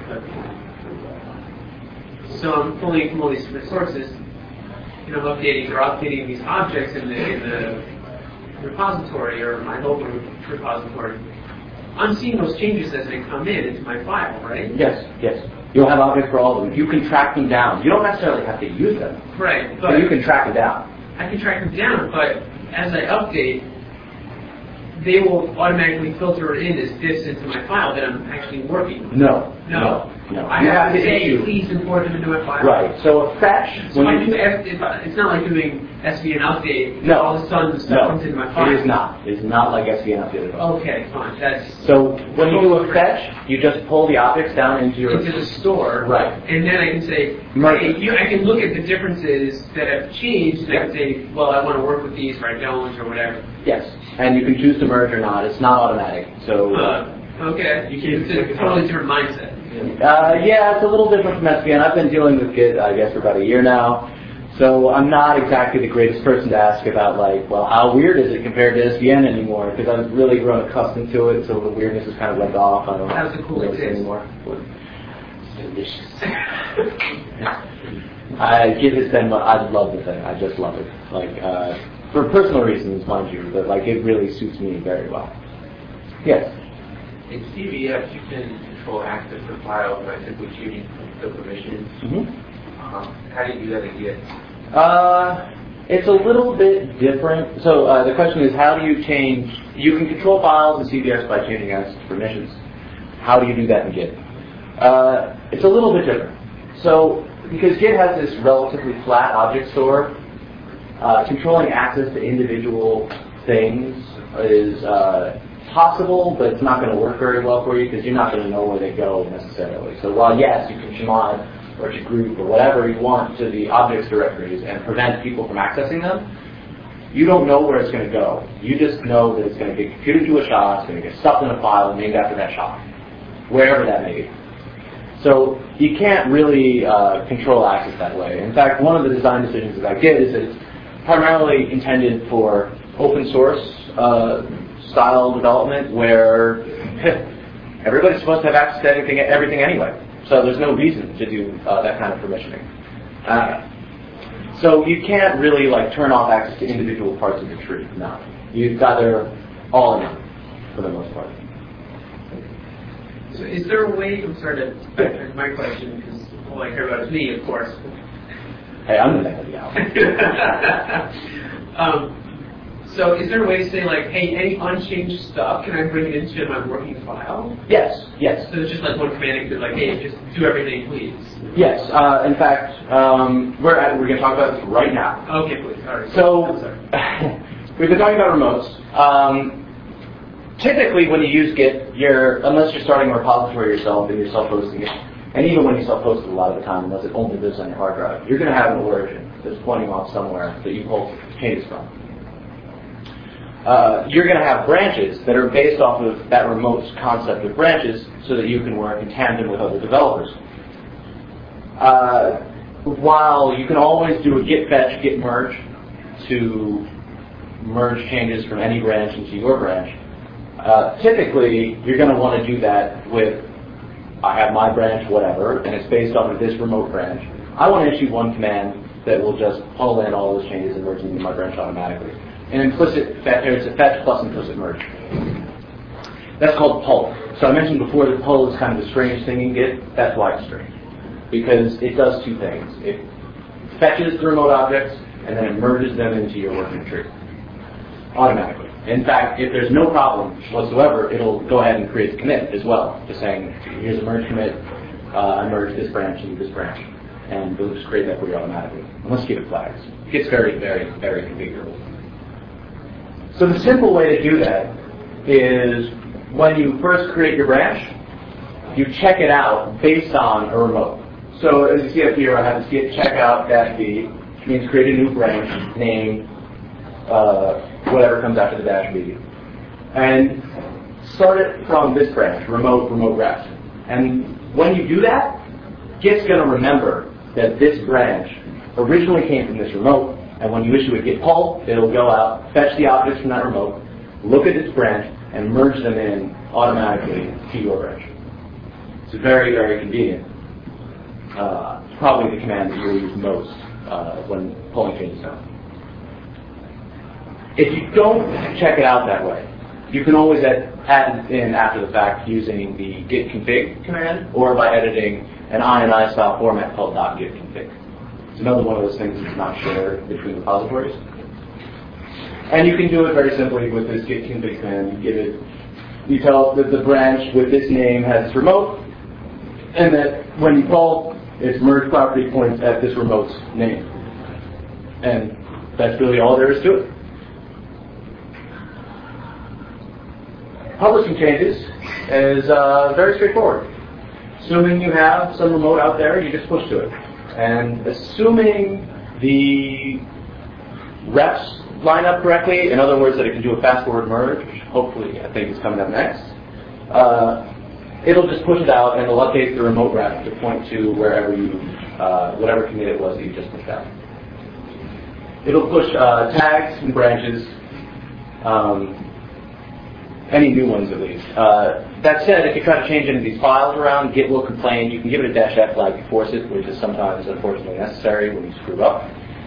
so I'm pulling from all these different sources, I'm updating these objects in the repository or my local repository. I'm seeing those changes as they come into my file, right? Yes. You'll have objects for all of them. You can track them down. You don't necessarily have to use them. Right. But you can track them down. I can track them down, but as I update, they will automatically filter in as diffs into my file that I'm actually working with. No. I have to say, please import them into my file. Right. So a fetch. So it's not like doing SVN update. No. All of a sudden, the stuff comes into my file. It is not. It's not like SVN update at all. Okay, fine. So when you do a fetch, you just pull the objects down into the store. Right. And then I can say, I can look at the differences that have changed, and I can say, well, I want to work with these, or I don't, or whatever. Yes. And you can choose to merge or not. It's not automatic. So. Okay. It's a totally different mindset. Yeah, it's a little different from SVN. I've been dealing with Git, I guess, for about a year now. So I'm not exactly the greatest person to ask about, how weird is it compared to SVN anymore? Because I've really grown accustomed to it, so the weirdness has kind of rubbed off. I don't know. How's it cool it anymore. It's delicious. Git has been I love the thing. I just love it. For personal reasons, mind you, but it really suits me very well. Yes. In CVS, you can control access to files by simply choosing the permissions. Mm-hmm. How do you do that in Git? It's a little bit different. So the question is, how do you change? You can control files in CVS by changing access to permissions. How do you do that in Git? It's a little bit different. So because Git has this relatively flat object store, controlling access to individual things is possible, but it's not going to work very well for you because you're not going to know where they go necessarily. So while yes, you can chmod or to group or whatever you want to the objects directories and prevent people from accessing them, you don't know where it's going to go. You just know that it's going to get computed to a SHA, it's going to get stuffed in a file named after that SHA, wherever that may be. So you can't really control access that way. In fact, one of the design decisions that I did is that it's primarily intended for open source style development where everybody's supposed to have access to everything anyway. So there's no reason to do that kind of permissioning. So you can't really turn off access to individual parts of the tree. No. You've got their all in for the most part. So is there a way, I'm sorry to backtrack my question because all I care about is me, of course. Hey, I'm going to help you out. So is there a way to say like, hey, any unchanged stuff, can I bring it into my working file? Yes, yes. So it's just like one command that like, hey, just do everything, please. Yes, in fact, we're going to talk about this right now. Okay, please. All right. So, I'm sorry. we've been talking about remotes. Typically, when you use Git, unless you're starting a repository yourself and you're self-hosting it, and even when you self-host it a lot of the time, unless it only lives on your hard drive, you're going to have an origin that's pointing off somewhere that you pull changes from. You're going to have branches that are based off of that remote concept of branches so that you can work in tandem with other developers. While you can always do a git fetch, git merge to merge changes from any branch into your branch, typically you're going to want to do that with, I have my branch, whatever, and it's based off of this remote branch. I want to issue one command that will just pull in all those changes and merge them into my branch automatically. An implicit fetch, it's a fetch plus implicit merge. That's called pull. So I mentioned before that pull is kind of a strange thing in Git. That's why it's strange. Because it does two things. It fetches the remote objects, and then it merges them into your working tree automatically. In fact, if there's no problem whatsoever, it'll go ahead and create a commit as well, just saying, here's a merge commit, I merge this branch into this branch. And it'll just create that for you automatically, unless you give it flags. It gets very, very, very configurable. So the simple way to do that is when you first create your branch, you check it out based on a remote. So as you see up here, I have this git checkout-b, which means create a new branch named whatever comes after the -b. And start it from this branch, remote ref. And when you do that, Git's going to remember that this branch originally came from this remote, and when you issue a git pull, it'll go out, fetch the objects from that remote, look at this branch, and merge them in automatically to your branch. It's very, very convenient. Probably the command that you'll use most when pulling changes out. If you don't check it out that way, you can always add in after the fact using the git config command, or by editing an INI style format called .gitconfig. It's another one of those things that's not shared between repositories. And you can do it very simply with this git config command. You tell that the branch with this name has its remote, and that when you call, its merge property points at this remote's name. And that's really all there is to it. Publishing changes is very straightforward. Assuming you have some remote out there, you just push to it. And assuming the refs line up correctly, in other words, that it can do a fast-forward merge, which hopefully I think is coming up next, it'll just push it out and it'll update the remote ref to point to wherever you, whatever commit it was that you just pushed out. It'll push tags and branches, any new ones at least. That said, if you try to change any of these files around, Git will complain. You can give it a -f flag to force it, which is sometimes unfortunately necessary when you screw up.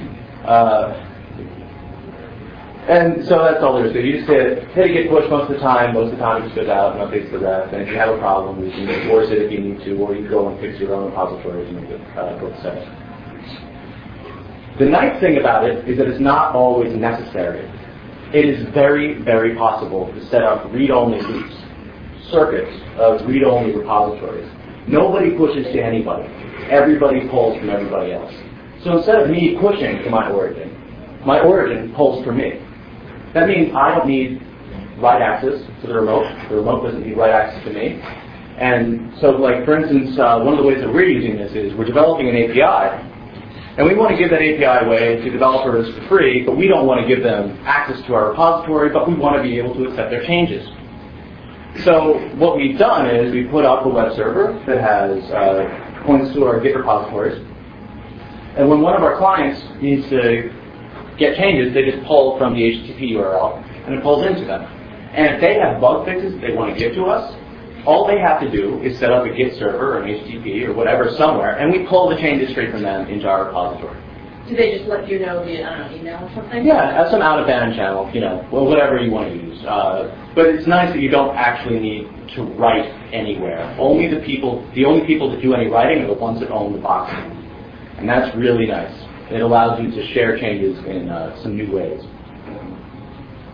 And so that's all there is to it. You just hit a git push most of the time. Most of the time it just goes out and updates the ref. And if you have a problem, you can force it if you need to, or you can go and fix your own repositories and make it go the same. The nice thing about it is that it's not always necessary. It is very, very possible to set up read-only loops, circuits of read-only repositories. Nobody pushes to anybody. Everybody pulls from everybody else. So instead of me pushing to my origin pulls from me. That means I don't need write access to the remote. The remote doesn't need write access to me. And so, like, for instance, one of the ways that we're using this is we're developing an API, and we want to give that API away to developers for free, but we don't want to give them access to our repository, but we want to be able to accept their changes. So what we've done is we put up a web server that has points to our Git repositories, and when one of our clients needs to get changes, they just pull from the HTTP URL, and it pulls into them. And if they have bug fixes that they want to give to us, all they have to do is set up a Git server or an HTTP or whatever somewhere, and we pull the changes straight from them into our repository. Do they just let you know via, I don't know, email or something? Yeah, some out-of-band channel, well, whatever you want to use. But it's nice that you don't actually need to write anywhere. The only people that do any writing are the ones that own the box. And that's really nice. It allows you to share changes in some new ways.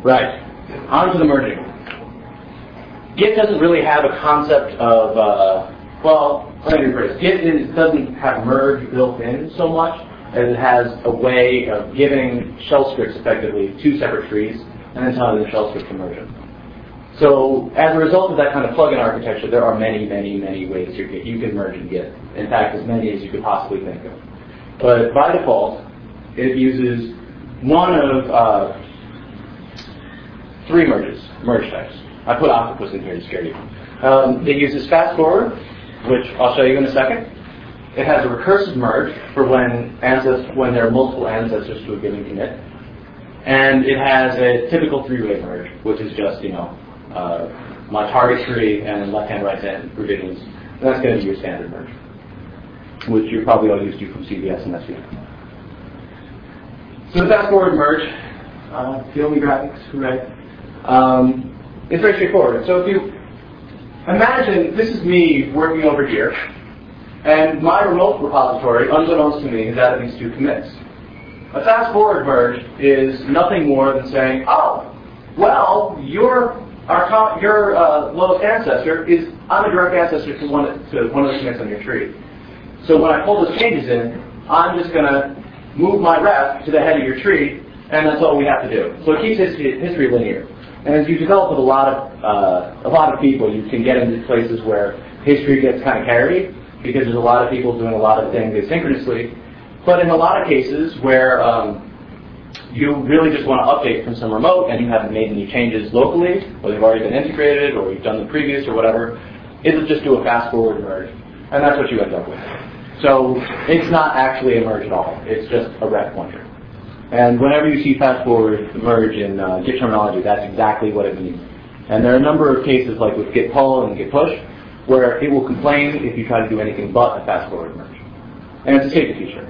Right. On to the merging. Git doesn't really have a concept of, let me rephrase. Git doesn't have merge built in so much as it has a way of giving shell scripts effectively two separate trees and then telling the shell script to merge them. So as a result of that kind of plugin architecture, there are many, many, many ways you can merge in Git. In fact, as many as you could possibly think of. But by default, it uses one of three merge types. I put octopus in here to scare you. It uses fast forward, which I'll show you in a second. It has a recursive merge for when there are multiple ancestors to a given commit. And it has a typical three-way merge, which is just, my target tree and left-hand, right-hand revisions. And that's going to be your standard merge, which you're probably all used to from CVS and SVN. So the fast forward merge, feel me graphics, right? It's very straightforward. So if you imagine this is me working over here, and my remote repository, unbeknownst to me, has added these two commits. A fast forward merge is nothing more than saying, oh, well, your lowest ancestor is I'm a direct ancestor to one of the commits on your tree. So when I pull those changes in, I'm just going to move my ref to the head of your tree, and that's all we have to do. So it keeps history linear. And as you develop with a lot of people, you can get into places where history gets kind of carried because there's a lot of people doing a lot of things asynchronously. But in a lot of cases where you really just want to update from some remote and you haven't made any changes locally, or they've already been integrated, or you've done the previous or whatever, it'll just do a fast forward merge. And that's what you end up with. So it's not actually a merge at all. It's just a ref pointer. And whenever you see fast forward merge in Git terminology, that's exactly what it means. And there are a number of cases, like with Git pull and Git push, where it will complain if you try to do anything but a fast forward merge. And it's a safety feature.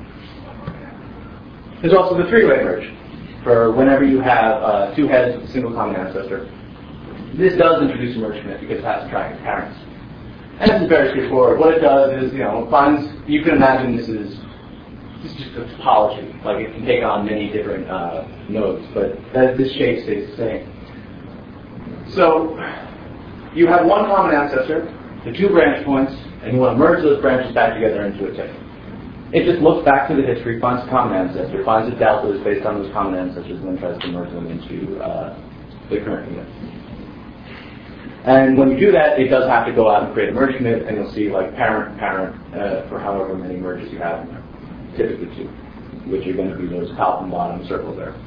There's also the three-way merge, for whenever you have two heads with a single common ancestor. This does introduce a merge commit because it has to track its parents. And this is very straightforward. What it does is, finds, you can imagine this is just a topology. Like it can take on many different nodes, but this shape stays the same. So you have one common ancestor, the two branch points, and you want to merge those branches back together into a tick. It just looks back to the history, finds a common ancestor, finds the deltas based on those common ancestors, and then tries to merge them into the current commit. And when you do that, it does have to go out and create a merge commit, and you'll see like parent, for however many merges you have in there, typically two, which are going to be those top and bottom circles there.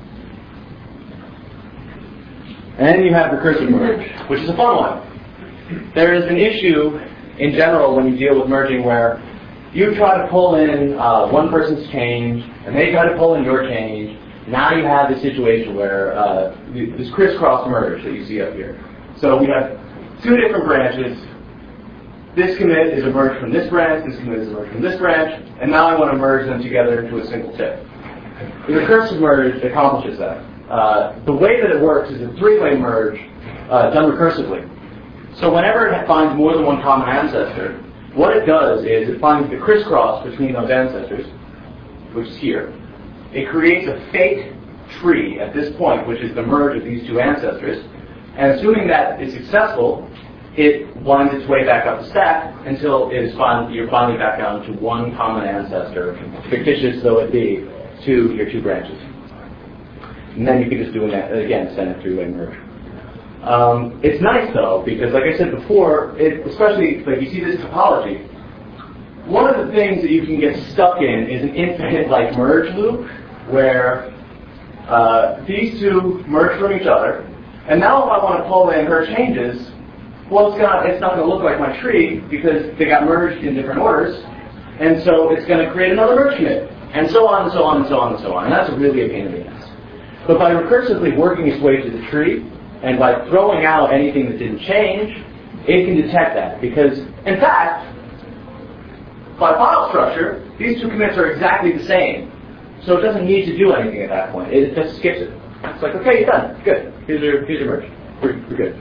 And you have recursive merge, which is a fun one. There is an issue in general when you deal with merging where you try to pull in one person's change, and they try to pull in your change. Now you have this situation where this crisscross merge that you see up here. So we have two different branches. This commit is a merge from this branch, this commit is a merge from this branch, and now I want to merge them together into a single tick. The recursive merge accomplishes that. The way that it works is a three-way merge done recursively. So whenever it finds more than one common ancestor, what it does is it finds the crisscross between those ancestors, which is here. It creates a fake tree at this point, which is the merge of these two ancestors. And assuming that is successful, it winds its way back up the stack until you're finally back down to one common ancestor, fictitious though it be, to your two branches. And then you can just do it again, send a three-way merge. It's nice though, because like I said before, especially like you see this topology, one of the things that you can get stuck in is an infinite like merge loop where these two merge from each other, and now if I want to pull in her changes, well, it's not going to look like my tree because they got merged in different orders, and so it's going to create another merge commit, and so on and so on and so on and so on, and that's really a pain in the ass. But by recursively working its way to the tree, and by throwing out anything that didn't change, it can detect that. Because, in fact, by file structure, these two commits are exactly the same. So it doesn't need to do anything at that point. It just skips it. It's like, okay, you're done. Good. Here's your merge. We're good.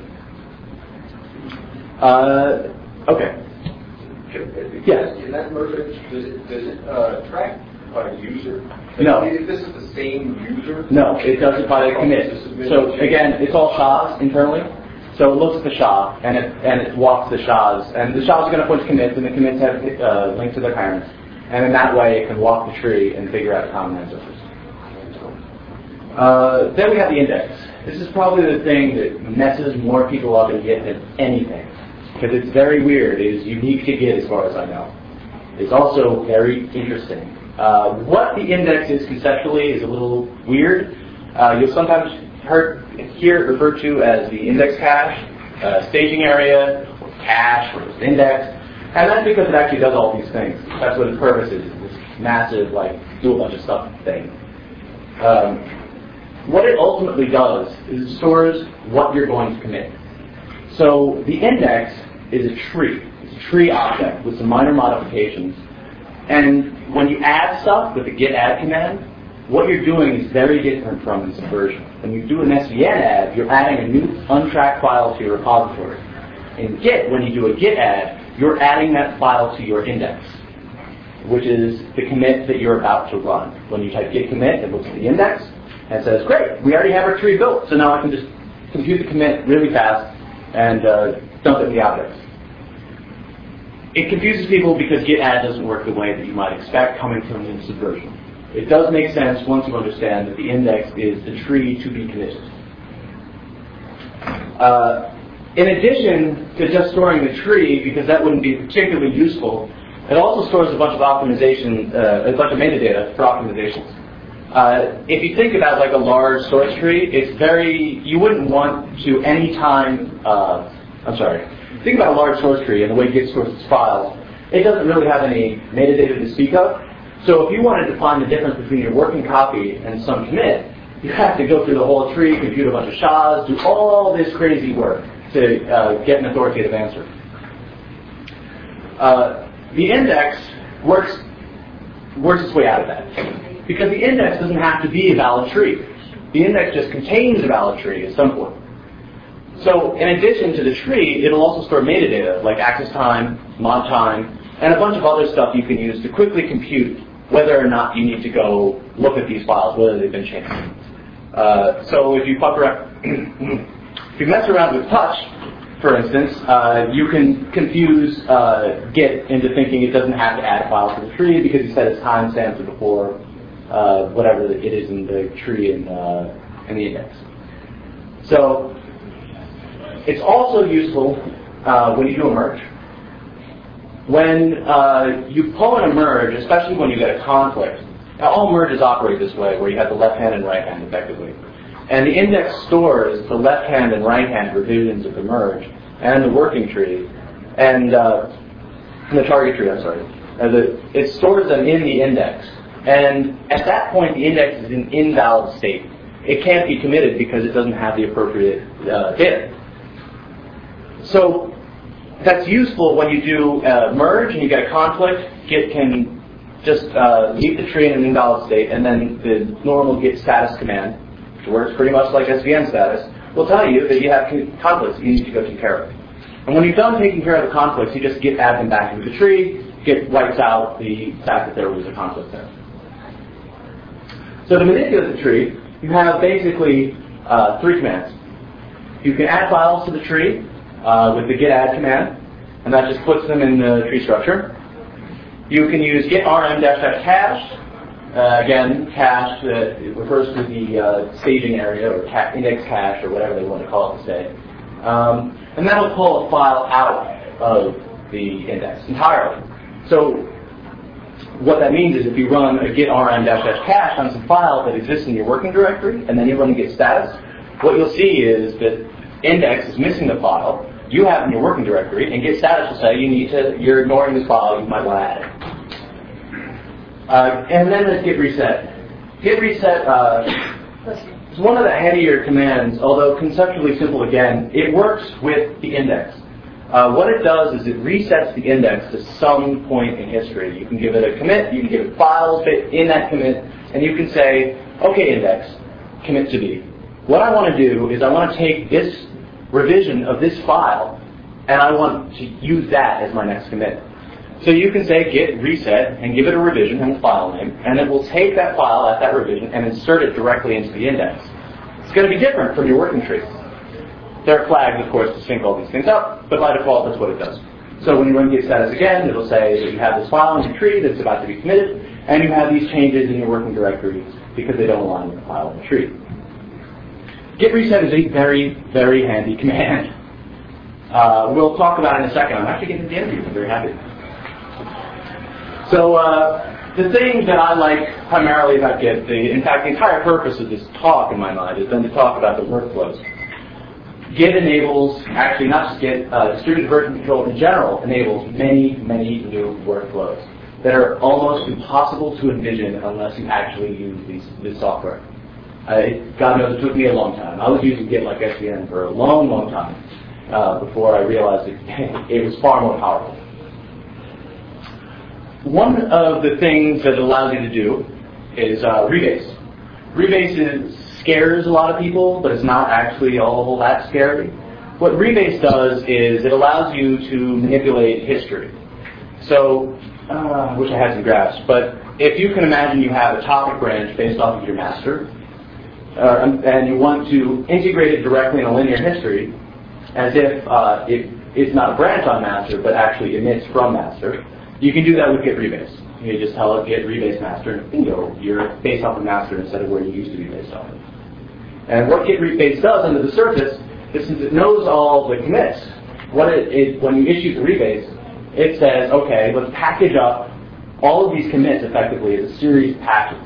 Okay. Sure. Yes. In that merge, does it track by the user? No. If this is the same user? No, it does it by the commit. So again, it's all SHAs internally. So it looks at the SHA and it walks the SHAs, and the SHAs are going to point to commits, and the commits have links to their parents, and in that way it can walk the tree and figure out common ancestors. Then we have the index. This is probably the thing that messes more people up in Git than anything, because it's very weird. It is unique to Git as far as I know. It's also very interesting. What the index is conceptually is a little weird. You'll sometimes hear it referred to as the index cache, staging area, or cache, or just index. And that's because it actually does all these things. That's what its purpose is, this massive, do a bunch of stuff thing. What it ultimately does is it stores what you're going to commit. So the index is a tree. It's a tree object with some minor modifications. And when you add stuff with the git add command, what you're doing is very different from the Subversion. When you do an SVN add, you're adding a new untracked file to your repository. In Git, when you do a git add, you're adding that file to your index, which is the commit that you're about to run. When you type git commit, it looks at the index and says, great, we already have our tree built, so now I can just compute the commit really fast and dump it in the objects. It confuses people because git add doesn't work the way that you might expect coming from the Subversion. It does make sense once you understand that the index is the tree to be committed. In addition to just storing the tree, because that wouldn't be particularly useful, it also stores a bunch of optimization, a bunch of metadata for optimizations. If you think about a large source tree, you wouldn't want to think about a large source tree and the way Git stores its files. It doesn't really have any metadata to speak of. So if you wanted to find the difference between your working copy and some commit, you have to go through the whole tree, compute a bunch of SHAs, do all this crazy work to get an authoritative answer. The index works its way out of that. Because the index doesn't have to be a valid tree. The index just contains a valid tree at some point. So in addition to the tree, it'll also store metadata like access time, mod time, and a bunch of other stuff you can use to quickly compute whether or not you need to go look at these files, whether they've been changed. So if you fuck around, if you mess around with touch, for instance, you can confuse Git into thinking it doesn't have to add files to the tree because you set its timestamp to before whatever it is in the tree in the index. So it's also useful when you do a merge. When you pull in a merge, especially when you get a conflict, now all merges operate this way, where you have the left hand and right hand effectively. And the index stores the left hand and right hand revisions of the merge and the working tree and the target tree, it stores them in the index. And at that point, the index is in invalid state. It can't be committed because it doesn't have the appropriate data. So that's useful when you do a merge and you get a conflict. Git can just leave the tree in an invalid state, and then the normal git status command, which works pretty much like SVN status, will tell you that you have conflicts you need to go take care of. And when you're done taking care of the conflicts, you just git add them back into the tree. Git wipes out the fact that there was a conflict there. So to manipulate the tree, you have basically three commands. You can add files to the tree with the git add command, and that just puts them in the tree structure. You can use git rm-cache. Again, cache it refers to the staging area or index cache or whatever they want to call it today. And that'll pull a file out of the index entirely. So what that means is if you run a git rm-cache on some file that exists in your working directory, and then you run git status, what you'll see is that index is missing the file you have in your working directory, and git status will say you're ignoring this file, you might want to add it. And then there's git reset. Git reset is one of the heavier commands, although conceptually simple again. It works with the index. What it does is it resets the index to some point in history. You can give it a commit, you can give it files in that commit, and you can say, okay, index, commit to B. What I want to do is I want to take this revision of this file, and I want to use that as my next commit. So you can say git reset and give it a revision and a file name, and it will take that file at that revision and insert it directly into the index. It's going to be different from your working tree. There are flags, of course, to sync all these things up, but by default, that's what it does. So when you run git status again, it'll say that you have this file in your tree that's about to be committed, and you have these changes in your working directory because they don't align with the file in the tree. Git reset is a very, very handy command. We'll talk about it in a second. I'm actually getting to the interview. I'm very happy. So the thing that I like primarily about Git, in fact, the entire purpose of this talk in my mind is then to talk about the workflows. Git enables, actually not just Git, distributed version control in general enables many, many new workflows that are almost impossible to envision unless you actually use this software. God knows it took me a long time. I was using Git like SVN for a long, long time before I realized it was far more powerful. One of the things that it allows you to do is rebase. Rebase scares a lot of people, but it's not actually all that scary. What rebase does is it allows you to manipulate history. So, I wish I had some graphs, but if you can imagine you have a topic branch based off of your master, and you want to integrate it directly in a linear history, as if it's not a branch on master, but actually emits from master, you can do that with git rebase. You just tell it git rebase master, and bingo, you're based off of master instead of where you used to be based off of. And what git rebase does under the surface is, since it knows all the commits, when you issue the rebase, it says, okay, let's package up all of these commits effectively as a series of patches.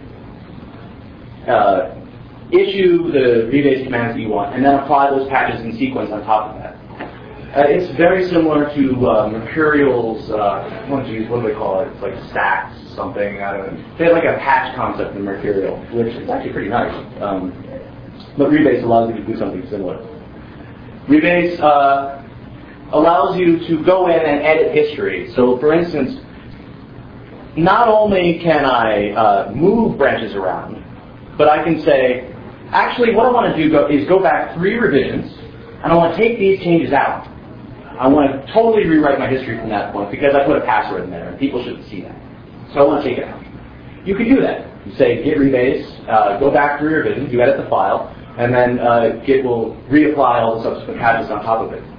Issue the rebase commands that you want, and then apply those patches in sequence on top of that. It's very similar to Mercurial's, what do they call it? It's like stacks, something, I don't know. They have like a patch concept in Mercurial, which is actually pretty nice. But Rebase allows you to do something similar. Rebase allows you to go in and edit history. So for instance, not only can I move branches around, but I can say, actually what I want to do is go back 3 revisions, and I want to take these changes out. I want to totally rewrite my history from that point because I put a password in there and people shouldn't see that. So I want to take it out. You can do that. You say git rebase, go back 3 revisions, you edit the file, and then Git will reapply all the subsequent patches on top of it.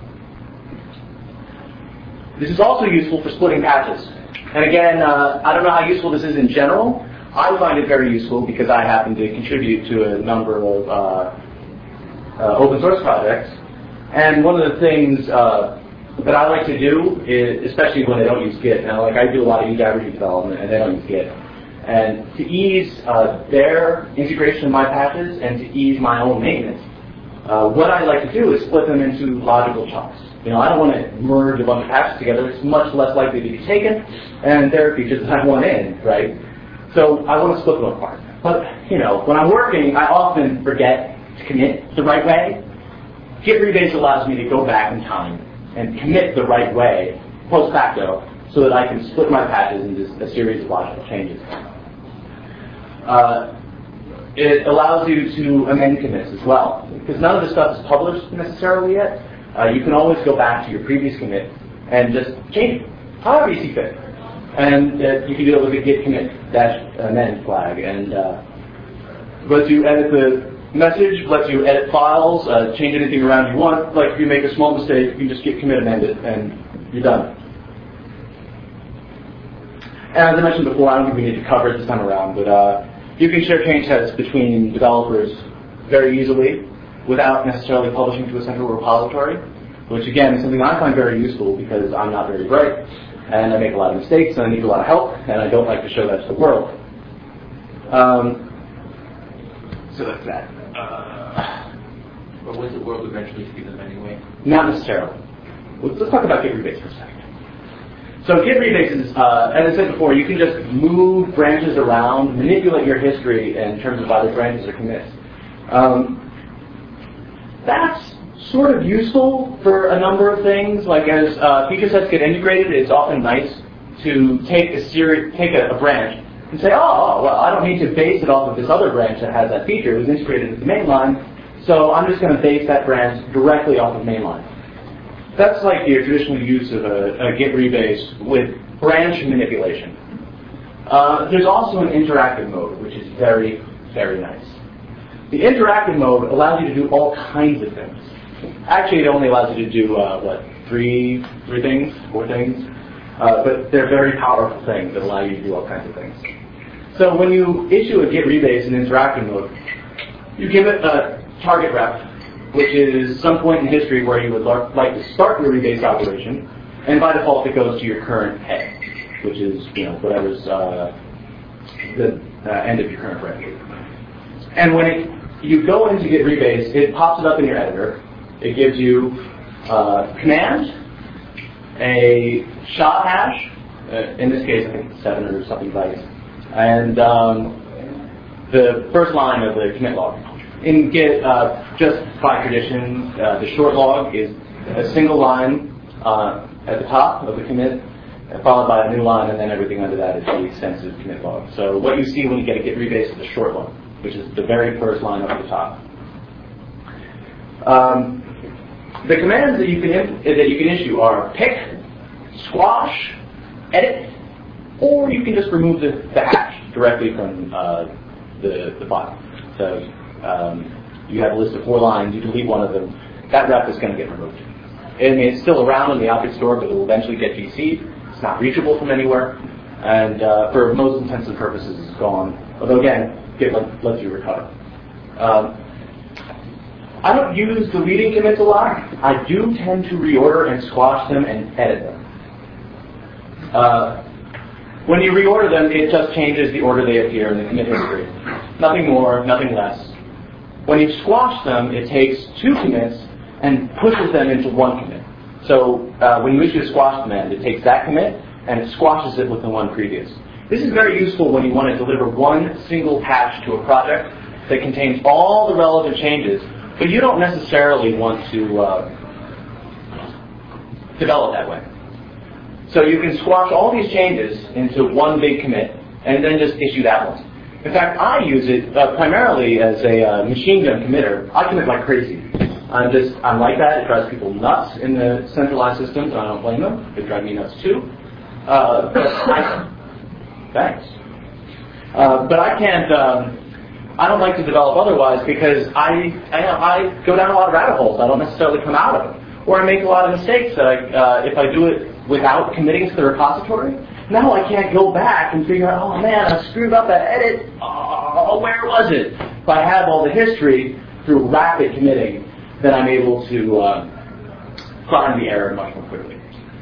This is also useful for splitting patches. And again, I don't know how useful this is in general. I find it very useful because I happen to contribute to a number of open source projects. And one of the things that I like to do is, especially when they don't use Git, now like I do a lot of eDiary development and they don't use Git. And to ease their integration of my patches and to ease my own maintenance, what I like to do is split them into logical chunks. You know, I don't want to merge a bunch of patches together. It's much less likely to be taken, and there are features that I want in, right? So I want to split them apart. But, you know, when I'm working, I often forget to commit the right way. Git rebase allows me to go back in time and commit the right way, post facto, so that I can split my patches into a series of logical changes. It allows you to amend commits as well, because none of this stuff is published necessarily yet. You can always go back to your previous commit and just change it, however you see fit. And you can do it with a git commit -amend flag, and lets you edit the message, lets you edit files, change anything around you want. Like if you make a small mistake, you can just git commit amend it, and you're done. And as I mentioned before, I don't think we need to cover it this time around, but you can share change sets between developers very easily without necessarily publishing to a central repository, which again is something I find very useful because I'm not very bright, and I make a lot of mistakes, and I need a lot of help, and I don't like to show that to the world. So that's that. But was the world eventually see them anyway? Not necessarily. Let's talk about git rebase for a second. So git rebase is, as I said before, you can just move branches around, manipulate your history in terms of either branches or commits. That's sort of useful for a number of things. Like as feature sets get integrated, it's often nice to take a branch and say, oh, well, I don't need to base it off of this other branch that has that feature. It was integrated into the mainline, so I'm just going to base that branch directly off of mainline. That's like your traditional use of a Git rebase with branch manipulation. There's also an interactive mode, which is very, very nice. The interactive mode allows you to do all kinds of things. Actually, it only allows you to do, four things? But they're very powerful things that allow you to do all kinds of things. So when you issue a Git rebase in interactive mode, you give it a target ref, which is some point in history where you would like to start your rebase operation, and by default it goes to your current head, which is whatever's the end of your current record. And when you go into Git rebase, it pops it up in your editor. It gives you command, a SHA hash, in this case I think it's 7 or something bytes, and the first line of the commit log. In Git, just by tradition, the short log is a single line at the top of the commit, followed by a new line, and then everything under that is the extensive commit log. So what you see when you get a Git rebase is the short log, which is the very first line up at the top. The commands that you can issue are pick, squash, edit, or you can just remove the hash directly from the file. So you have a list of 4 lines, you delete one of them, that ref is going to get removed. I mean, it's still around in the object store, but it will eventually get GC'd. It's not reachable from anywhere, and for most intents and purposes, it's gone. Although again, Git lets you recover. I don't use deleting commits a lot. I do tend to reorder and squash them and edit them. When you reorder them, it just changes the order they appear in the commit history. Nothing more, nothing less. When you squash them, it takes 2 commits and pushes them into 1 commit. So when you issue a squash command, it takes that commit and it squashes it with the one previous. This is very useful when you want to deliver one single patch to a project that contains all the relevant changes, but you don't necessarily want to develop that way. So you can squash all these changes into one big commit and then just issue that one. In fact, I use it primarily as a machine gun committer. I commit like crazy. I'm like that. It drives people nuts in the centralized systems, and I don't blame them. It drives me nuts too. Thanks. But I can't. I don't like to develop otherwise because I go down a lot of rabbit holes. I don't necessarily come out of them, or I make a lot of mistakes that if I do it without committing to the repository, now I can't go back and figure out, oh man, I screwed up that edit. Oh, where was it? If I have all the history through rapid committing, then I'm able to find the error much more quickly.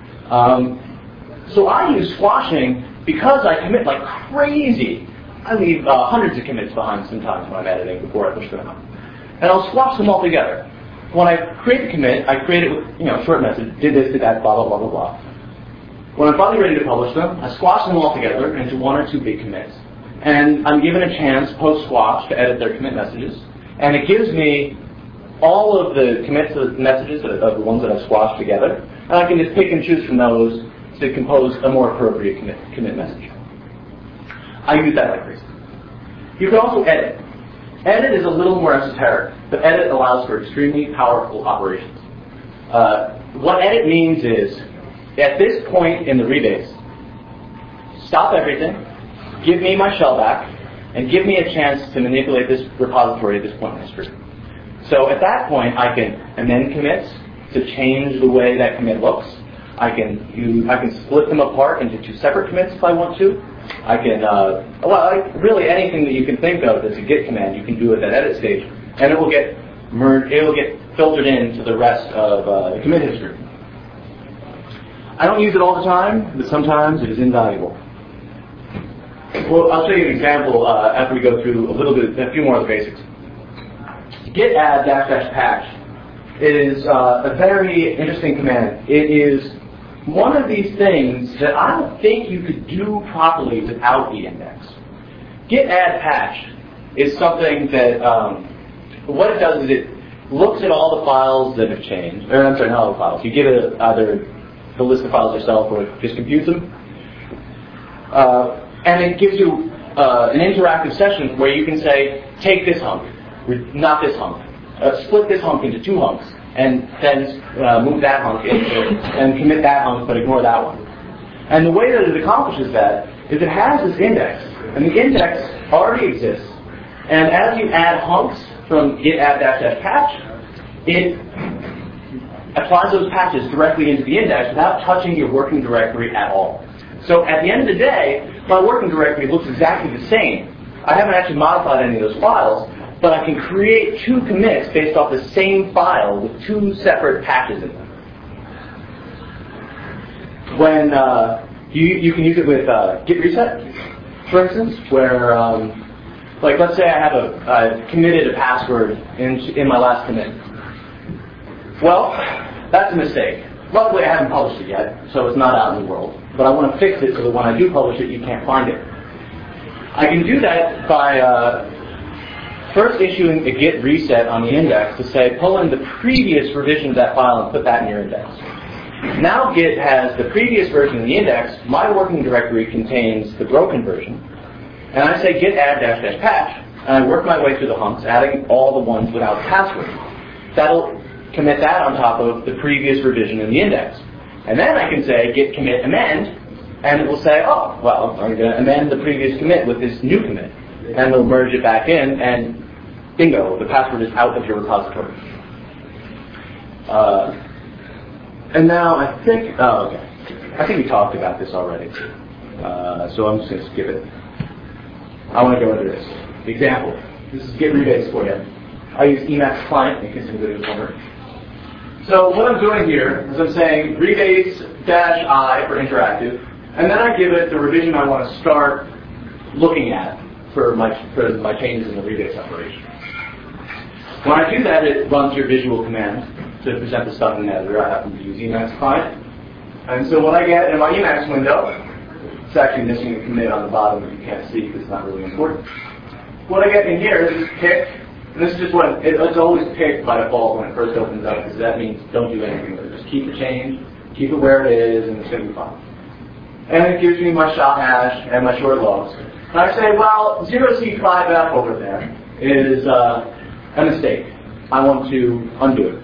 So I use squashing because I commit like crazy. I leave hundreds of commits behind sometimes when I'm editing before I push them out. And I'll squash them all together. When I create a commit, I create it with short message, did this, did that, blah, blah, blah, blah, blah. When I'm finally ready to publish them, I squash them all together into 1 or 2 big commits. And I'm given a chance post-squash to edit their commit messages. And it gives me all of the commits of the messages of the ones that I've squashed together. And I can just pick and choose from those to compose a more appropriate commit message. I use that like crazy. You can also edit. Edit is a little more esoteric, but edit allows for extremely powerful operations. What edit means is, at this point in the rebase, stop everything, give me my shell back, and give me a chance to manipulate this repository at this point in history. So at that point, I can amend commits to change the way that commit looks. I can split them apart into 2 separate commits if I want to. I can, really anything that you can think of that's a Git command, you can do at that edit stage, and it will get merged. It will get filtered into the rest of the commit history. I don't use it all the time, but sometimes it is invaluable. Well, I'll show you an example after we go through a few more of the basics. Git add --patch is a very interesting command. It is one of these things that I don't think you could do properly without the index. Git add patch is something that what it does is it looks at all the files that have changed. Or I'm sorry, not all the files. You give it either the list of files yourself or it just computes them. And it gives you an interactive session where you can say, take this hunk, not this hunk. Split this hunk into 2 hunks and then move that hunk and commit that hunk, but ignore that one. And the way that it accomplishes that is it has this index, and the index already exists. And as you add hunks from git add -- patch, it applies those patches directly into the index without touching your working directory at all. So at the end of the day, my working directory looks exactly the same. I haven't actually modified any of those files, but I can create 2 commits based off the same file with 2 separate patches in them. When you can use it with git reset, for instance, where like let's say I have I committed a password in my last commit. Well, that's a mistake. Luckily, I haven't published it yet, so it's not out in the world. But I want to fix it so that when I do publish it, you can't find it. I can do that by first issuing a git reset on the index to say, pull in the previous revision of that file and put that in your index. Now Git has the previous version of the index. My working directory contains the broken version. And I say git add -- patch, and I work my way through the hunks, adding all the ones without password. That'll commit that on top of the previous revision in the index. And then I can say git commit amend, and it will say, oh, well, I'm going to amend the previous commit with this new commit. And we'll merge it back in, and bingo, the password is out of your repository. And now I think we talked about this already. So I'm just going to skip it. I want to go into this. Example. This is git rebase for you. I use Emacs client in case anybody was wondering. So what I'm doing here is I'm saying rebase -I for interactive, and then I give it the revision I want to start looking at for my changes in the rebase operation. When I do that, it runs your visual command to present the stuff in the editor. I happen to use Emacs client. And so what I get in my Emacs window, it's actually missing a commit on the bottom that you can't see because it's not really important. What I get in here is this pick, and this is just what, it's always picked by default when it first opens up, because that means don't do anything with it. Just keep the change, keep it where it is, and it's going to be fine. And it gives me my SHA hash and my short logs. And I say, well, 0C5F over there is a mistake. I want to undo it.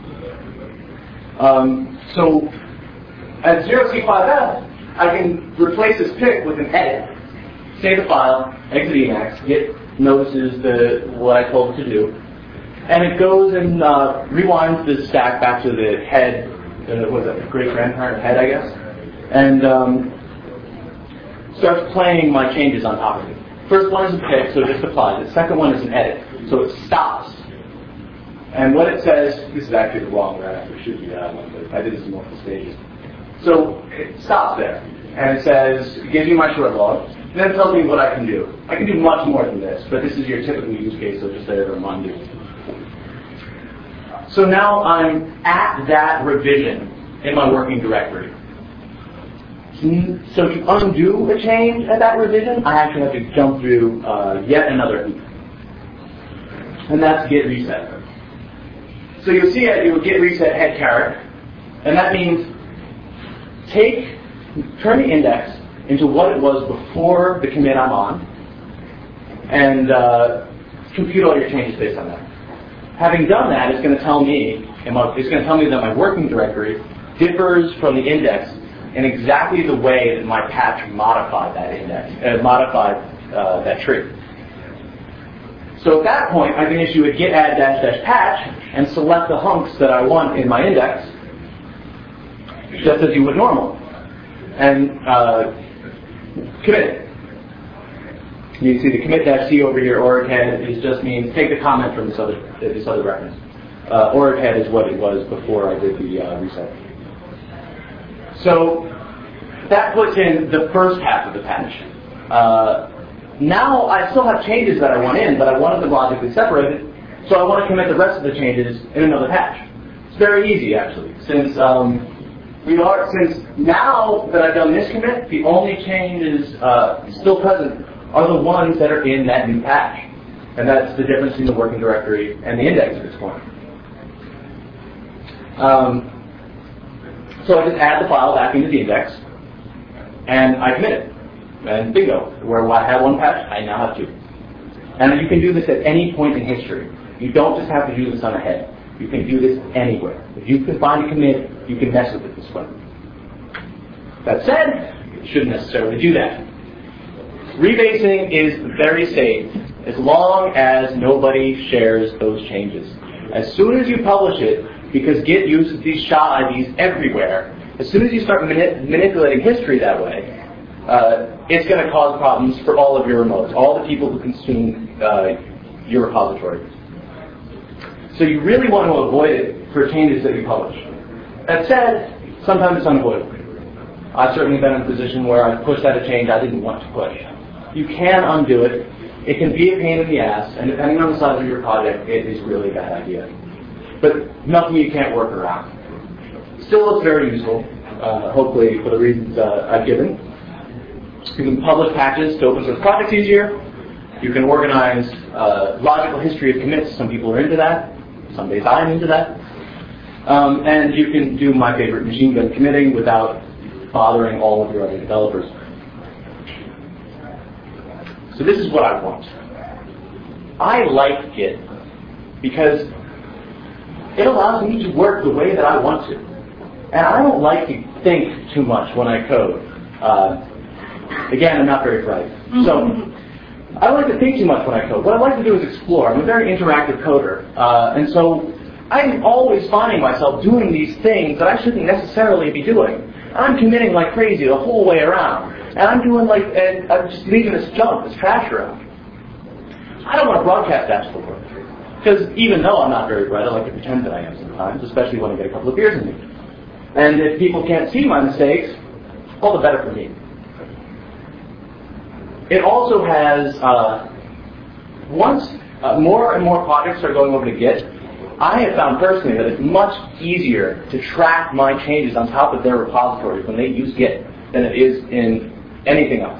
So at 0C5F, I can replace this pick with an edit, save the file, exit Emacs, Git notices what I told it to do, and it goes and rewinds the stack back to the head, what is that, great-grandparent head, I guess, and starts playing my changes on top of it. First one is a pick, so it just applies. The second one is an edit, so it stops. And what it says, this is actually the wrong graph, it should be that one, but I did this in multiple stages. So it stops there, and it says, it gives you my short log, and then it tells me what I can do. I can do much more than this, but this is your typical use case, so just there to remind you. So now I'm at that revision in my working directory. So to undo a change at that revision, I actually have to jump through yet another hoop. And that's git reset. So you'll see I do a git reset head caret, and that means turn the index into what it was before the commit I'm on, and compute all your changes based on that. Having done that, it's going to tell me that my working directory differs from the index in exactly the way that my patch modified that index, that tree. So at that point, I can issue a git add -- patch and select the hunks that I want in my index, just as you would normal, and commit it. You can see the commit-c over here, org head, just means take the comment from this other reference. Org head is what it was before I did the reset. So that puts in the first half of the patch. Now I still have changes that I want in, but I wanted them logically separated, so I want to commit the rest of the changes in another patch. It's very easy, actually, since now that I've done this commit, the only changes still present are the ones that are in that new patch, and that's the difference between the working directory and the index at this point. So I just add the file back into the index, and I commit it. And bingo, where I had one patch, I now have two. And you can do this at any point in history. You don't just have to do this on a head. You can do this anywhere. If you can find a commit, you can mess with it this way. That said, you shouldn't necessarily do that. Rebasing is very safe as long as nobody shares those changes. As soon as you publish it, because Git uses these SHA-IDs everywhere, as soon as you start manipulating history that way, it's going to cause problems for all of your remotes, all the people who consume your repository. So you really want to avoid it for changes that you publish. That said, sometimes it's unavoidable. I've certainly been in a position where I've pushed out a change I didn't want to push. You can undo it. It can be a pain in the ass, and depending on the size of your project, it is really a bad idea. But nothing you can't work around. Still, it's very useful, hopefully for the reasons I've given. You can publish patches to open source projects easier. You can organize logical history of commits. Some people are into that. Some days I'm into that. And you can do my favorite machine gun committing without bothering all of your other developers. So this is what I want. I like Git because it allows me to work the way that I want to. And I don't like to think too much when I code. Again, I'm not very bright. So I don't like to think too much when I code. What I like to do is explore. I'm a very interactive coder. And so I'm always finding myself doing these things that I shouldn't necessarily be doing. I'm committing like crazy the whole way around. And I'm doing and I'm just leaving this junk, this trash around. I don't want to broadcast that to the world. Because even though I'm not very bright, I like to pretend that I am sometimes, especially when I get a couple of beers in me. And if people can't see my mistakes, all the better for me. It also has, once more and more projects are going over to Git, I have found personally that it's much easier to track my changes on top of their repositories when they use Git than it is in anything else.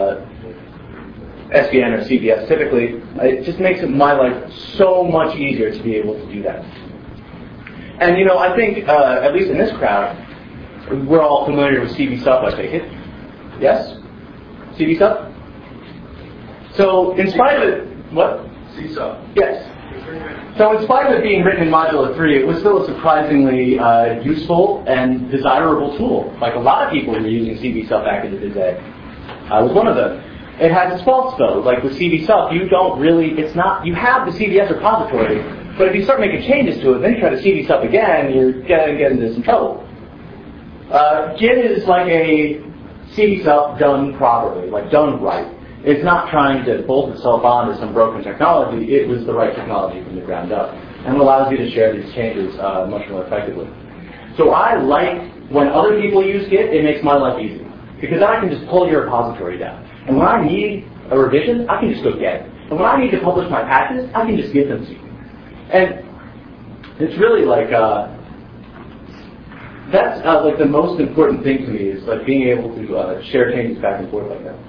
SVN or CVS typically, it just makes my life so much easier to be able to do that. And I think, at least in this crowd, we're all familiar with CVSUP, I take it. Yes? CVSUP? So, in spite of it, what? CSUP. Yes. So, in spite of it being written in Module 3, it was still a surprisingly useful and desirable tool. Like a lot of people were using CVSUP back in the day. I was one of them. It has its faults though. Like with CVSUP, you have the CVS repository, but if you start making changes to it, then you try to CVSUP again, you're going to get into some trouble. Git is like a CVSUP done properly, like done right. It's not trying to bolt itself onto some broken technology. It was the right technology from the ground up, and it allows you to share these changes much more effectively. So I like when other people use Git, it makes my life easy, because then I can just pull your repository down. And when I need a revision, I can just go get it. And when I need to publish my patches, I can just give them to you. And it's really like, that's like the most important thing to me is like being able to share changes back and forth like that.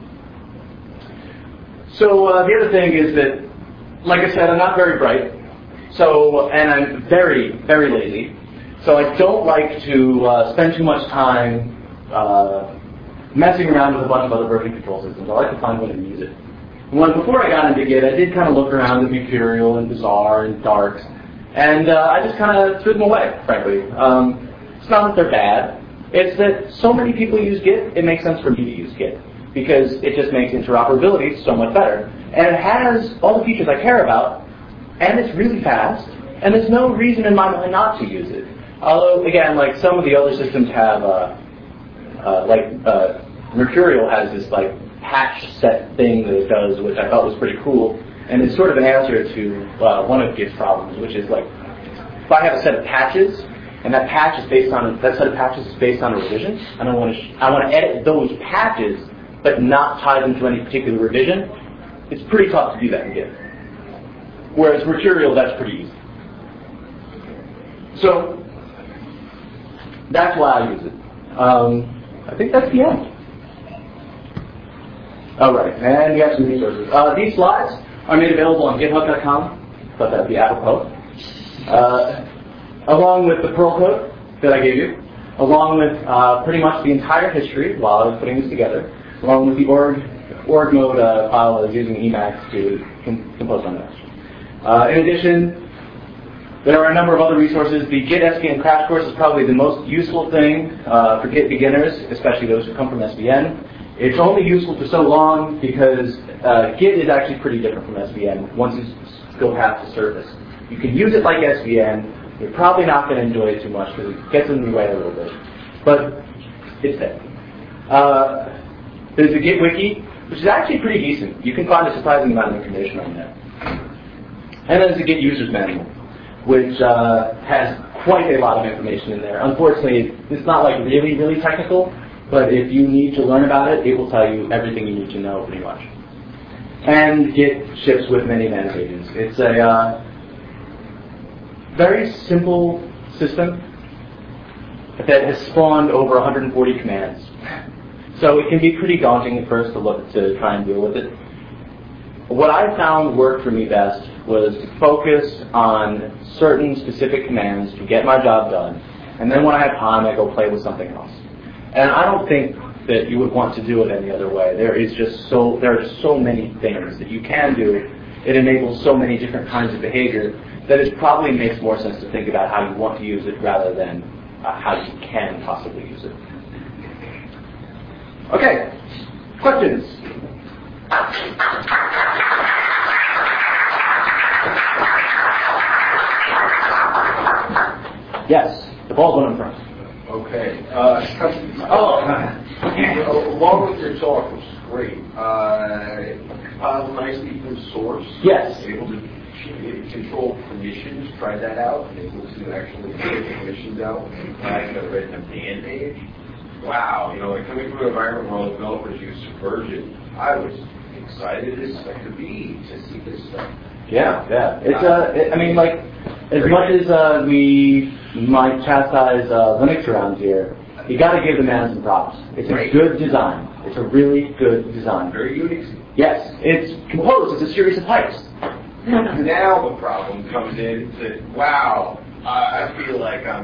So the other thing is that, like I said, I'm not very bright. So, and I'm very, very lazy. So I don't like to spend too much time messing around with a bunch of other version control systems. I like to find one and use it. Before I got into Git, I did kind of look around at Mercurial and Bazaar and Darks, and I just kind of threw them away, frankly. It's not that they're bad. It's that so many people use Git, it makes sense for me to use Git, because it just makes interoperability so much better. And it has all the features I care about, and it's really fast, and there's no reason in my mind not to use it. Although, again, like some of the other systems have, Mercurial has this like patch set thing that it does, which I thought was pretty cool, and it's sort of an answer to one of Git's problems, which is like if I have a set of patches and that set of patches is based on a revision, and I want to edit those patches but not tie them to any particular revision. It's pretty tough to do that in Git. Whereas Mercurial, that's pretty easy. So that's why I use it. I think that's the end. All right, and we have some resources. These slides are made available on GitHub.com, but that'd be apropos. Along with the Perl code that I gave you, along with pretty much the entire history while I was putting this together, along with the org mode file I was using Emacs to compose on that. In addition, There are a number of other resources. The Git SVN crash course is probably the most useful thing for Git beginners, especially those who come from SVN. It's only useful for so long because Git is actually pretty different from SVN once you go past the surface. You can use it like SVN. You're probably not going to enjoy it too much because it gets in the way a little bit. But it's there. There's the Git wiki, which is actually pretty decent. You can find a surprising amount of information on there. And there's the Git user's manual, which has quite a lot of information in there. Unfortunately, it's not like really, really technical, but if you need to learn about it, it will tell you everything you need to know pretty much. And Git ships with many man pages. It's a very simple system that has spawned over 140 commands. So it can be pretty daunting at first to try and deal with it. What I found worked for me best was to focus on certain specific commands to get my job done, and then when I have time, I go play with something else. And I don't think that you would want to do it any other way. There are so many things that you can do. It enables so many different kinds of behavior that it probably makes more sense to think about how you want to use it rather than how you can possibly use it. Okay, questions? Yes, the ball's one in front. Okay. Along with your talk, which is great, compiled nicely from source. Yes. Able to control permissions. Try that out. Able to actually get the permissions out. I got read in a man page. Wow, like coming from an environment where all developers use Subversion, I was excited as I could be to see this stuff. Yeah. It's I mean, like, as much as we might chastise Linux around here, you got to give the man some props. It's a good design. It's a really good design. Very Unixy. Yes, it's composed. It's a series of pipes. Now the problem comes in that wow, I feel like I'm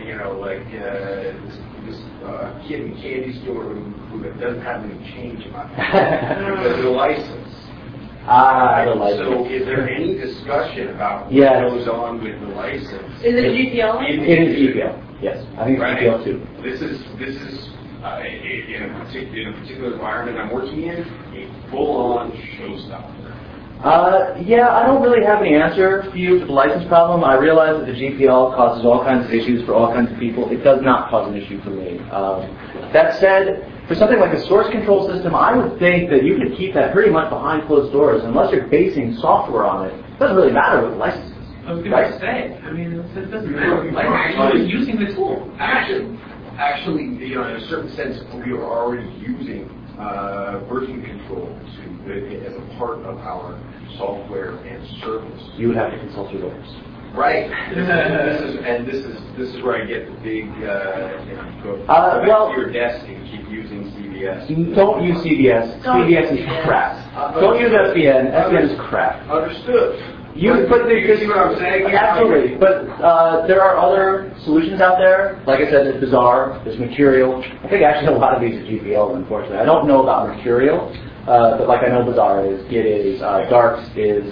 this kid in candy store who doesn't have any change in my pocket because of the license. The license. So is there any discussion about what goes on with the license? Is it GPL? It is GPL. Yes, I think it's GPL too. This is in a particular environment I'm working in, a full-on showstopper. I don't really have any answer for you for the license problem. I realize that the GPL causes all kinds of issues for all kinds of people. It does not cause an issue for me. That said, for something like a source control system, I would think that you could keep that pretty much behind closed doors. Unless you're basing software on it, it doesn't really matter with licenses. I was going to say, I mean, it doesn't matter. Like, actually using the tool. Actually, in a certain sense, we are already using version control as a part of our software and service. You would have to consult your lawyers. Right. This is where I get the big go back to your desk and keep using CVS. Don't use CVS. CVS is crap. Don't use SVN. SVN is crap. Understood. You see what I'm saying? Absolutely. But there are other solutions out there. Like I said, there's Bazaar, there's Mercurial. I think actually a lot of these are GPL, unfortunately. I don't know about Mercurial, but like I know Bazaar is, Git is, Darks is.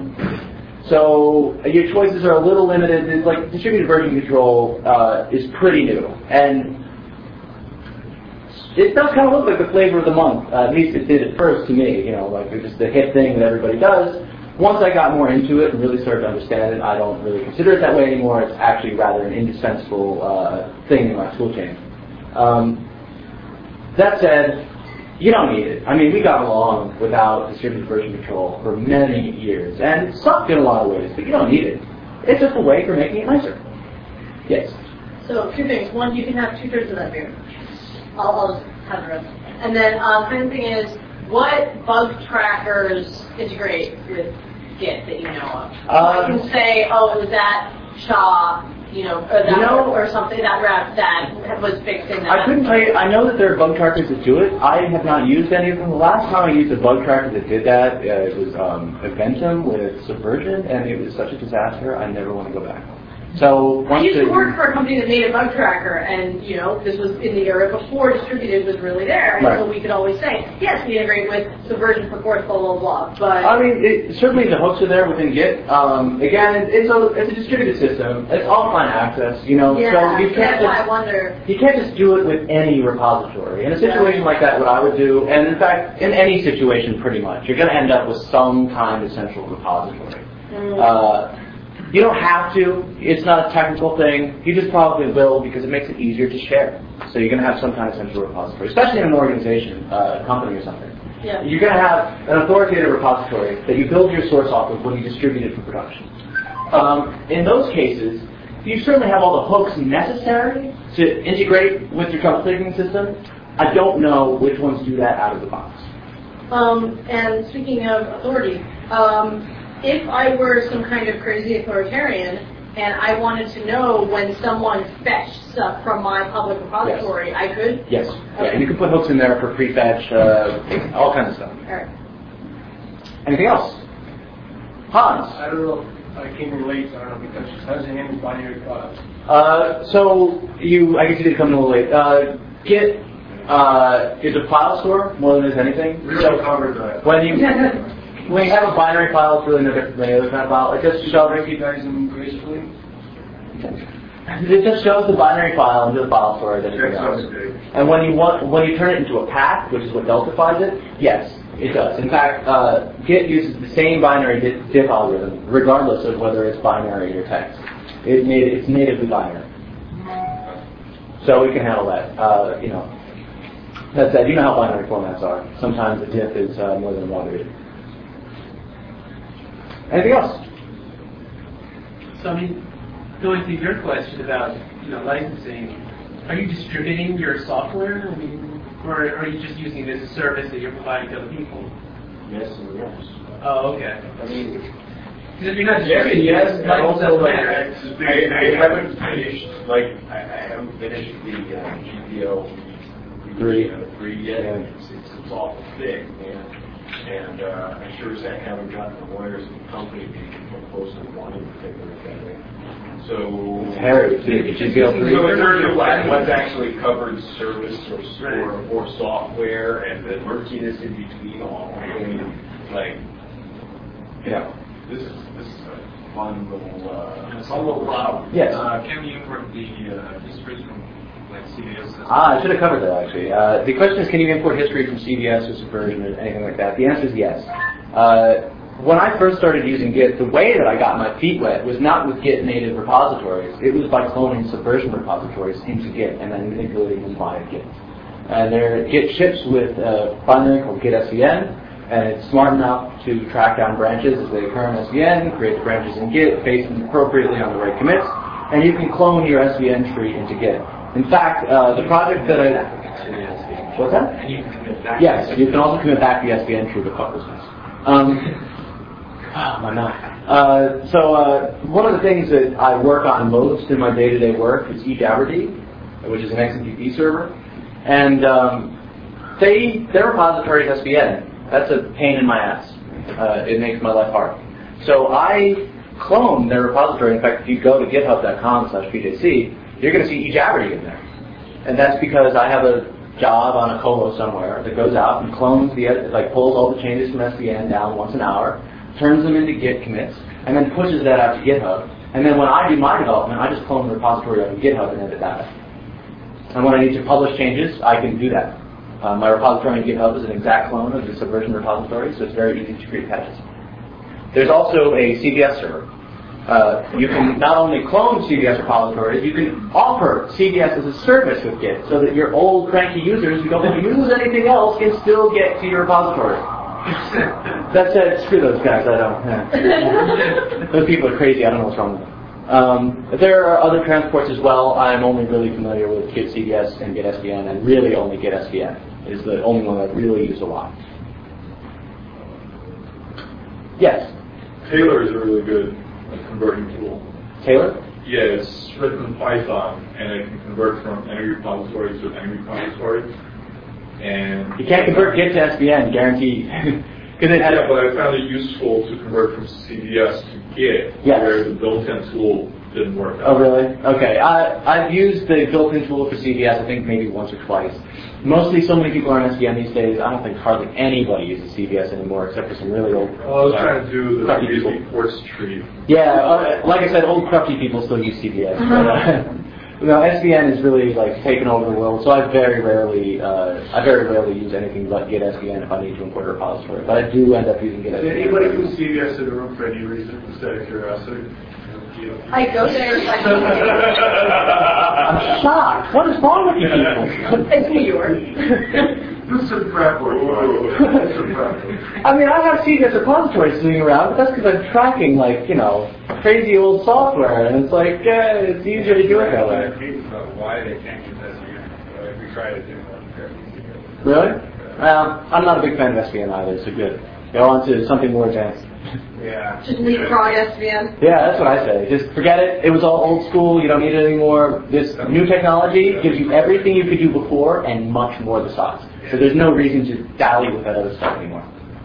So your choices are a little limited. It's like distributed version control is pretty new. And it does kind of look like the flavor of the month. At least it did at first to me. Like it's just the hit thing that everybody does. Once I got more into it and really started to understand it, I don't really consider it that way anymore. It's actually rather an indispensable thing in my toolchain. That said, you don't need it. I mean, we got along without distributed version control for many years, and it sucked in a lot of ways, but you don't need it. It's just a way for making it nicer. Yes? So, two things. One, you can have 2/3 of that beer. I'll just have the rest. And then, second thing is, what bug trackers integrate with Git that you know of? I can say, it was that SHA, or something that was fixed in that. I couldn't tell you. I know that there are bug trackers that do it. I have not used any of them. The last time I used a bug tracker that did that, it was Eventum with Subversion, and it was such a disaster. I never want to go back. So I once used to work for a company that made a bug tracker, and this was in the era before distributed was really there, and Right. so we could always say, yes, we integrate with Subversion for Force, blah blah blah. But I mean, certainly the hooks are there within Git. Again, it's a distributed system. It's offline access, yeah, so you can't that's why I just wonder. you can't just do it with any repository. In a situation like that, what I would do, and in fact, in any situation, pretty much, you're going to end up with some kind of central repository. You don't have to. It's not a technical thing. You just probably will because it makes it easier to share. So you're going to have some kind of central repository, especially in an organization, a company or something. Yeah. You're going to have an authoritative repository that you build your source off of when you distribute it for production. In those cases, you certainly have all the hooks necessary to integrate with your troubleshooting system. I don't know which ones do that out of the box. And speaking of authority, if I were some kind of crazy authoritarian and I wanted to know when someone fetched stuff from my public repository, Yes. I could? Yes. Okay. Yeah, and you can put hooks in there for prefetch, all kinds of stuff. All right. Anything else? Hans? I don't know. I came in late, so I don't know because how does it handle binary files? I guess you did come in a little late. Git is a file store more than it is anything. We So already covered that. when you have a binary file, it's really no different than any other kind of file. It just shows Recognize them gracefully. It just shows the binary file into the file store that it That's goes. big. And when you turn it into a path, which is what deltafies it, yes, it does. In fact, Git uses the same binary diff algorithm, regardless of whether it's binary or text. It's natively binary. So we can handle that. That said, you know how binary formats are. Sometimes the diff is more than one read. Anything else? So I mean, going to your question about licensing, are you distributing your software? I mean, or are you just using it as a service that you're providing to other people? Yes and yes. Oh, okay. I mean, Because if you're not distributing, yes, it and might also not like matter. I haven't finished. I haven't finished the GPO 3 yet. Yeah. It's awful thick, man. And I sure as heck haven't gotten the lawyers in the company to come close to wanting to take a look at it. So It's hairy, too. GPO 3. So in terms of what's actually covered service or software and the murkiness in between all, this is a fun little problem. Yes. Can we import the histories from CVS? I should have covered that actually. The question is, can you import history from CVS or Subversion or anything like that? The answer is yes. When I first started using Git, the way that I got my feet wet was not with Git native repositories. It was by cloning Subversion repositories into Git and then manipulating them via Git. And Git ships with a binary called GitSVN, and it's smart enough to track down branches as they occur in SVN, create the branches in Git, base them appropriately on the right commits, and you can clone your SVN tree into Git. In fact, the project that what's that? Yes, you can also commit back the SVN tree, but fuck this mess. My mouth. So one of the things that I work on most in my day-to-day work is eJabberD, which is an XMPP server, and their repository is SVN. That's a pain in my ass. It makes my life hard. So I clone their repository. In fact, if you go to github.com/pjc, you're going to see eJabberD in there. And that's because I have a job on a colo somewhere that goes out and clones pulls all the changes from SVN down once an hour, turns them into Git commits, and then pushes that out to GitHub. And then when I do my development, I just clone the repository out of GitHub and edit that. And when I need to publish changes, I can do that. My repository on GitHub is an exact clone of the Subversion repository, so it's very easy to create patches. There's also a CVS server. You can not only clone CVS repositories, you can offer CVS as a service with Git, so that your old cranky users who don't want to use anything else can still get to your repository. That said, screw those guys. I don't. Those people are crazy. I don't know what's wrong with them. There are other transports as well. I'm only really familiar with Git CVS and Git SVN, and really only Git SVN is the only one I've really used a lot. Yes. Taylor is a really good converting tool. Taylor? Yeah, it's written in Python, and it can convert from any repository to any repository. And You can't convert Git to SVN, guaranteed. but I found it useful to convert from CVS to Git, Yes. where the built-in tool didn't work. Oh, really? Okay. I've used the built-in tool for CVS, I think maybe once or twice. Mostly, so many people are on SVN these days, I don't think hardly anybody uses CVS anymore, except for some really old... I was trying to do the crufty Quartz Street. Yeah, like I said, old crufty people still use CVS. But, no, SVN is really like taken over the world, so I very rarely use anything but Git SVN if I need to import a repository. But I do end up using Git SVN. Did anybody use CVS in the room for any reason, instead of curiosity? I go there. I'm shocked. What is wrong with you people? It's New York. Do some prep work. I mean, I have CVS repositories sitting around, but that's because I'm tracking, like, crazy old software, and it's like, it's easier to do it that way. Why they can't use SVN. We try to do that. Really? Well, I'm not a big fan of SVN either, so good. Go on to something more advanced. Yeah. Just leapfrog SVN. Yeah, that's what I say. Just forget it. It was all old school. You don't need it anymore. This new technology gives you everything you could do before and much more besides. So there's no reason to dally with that other stuff anymore.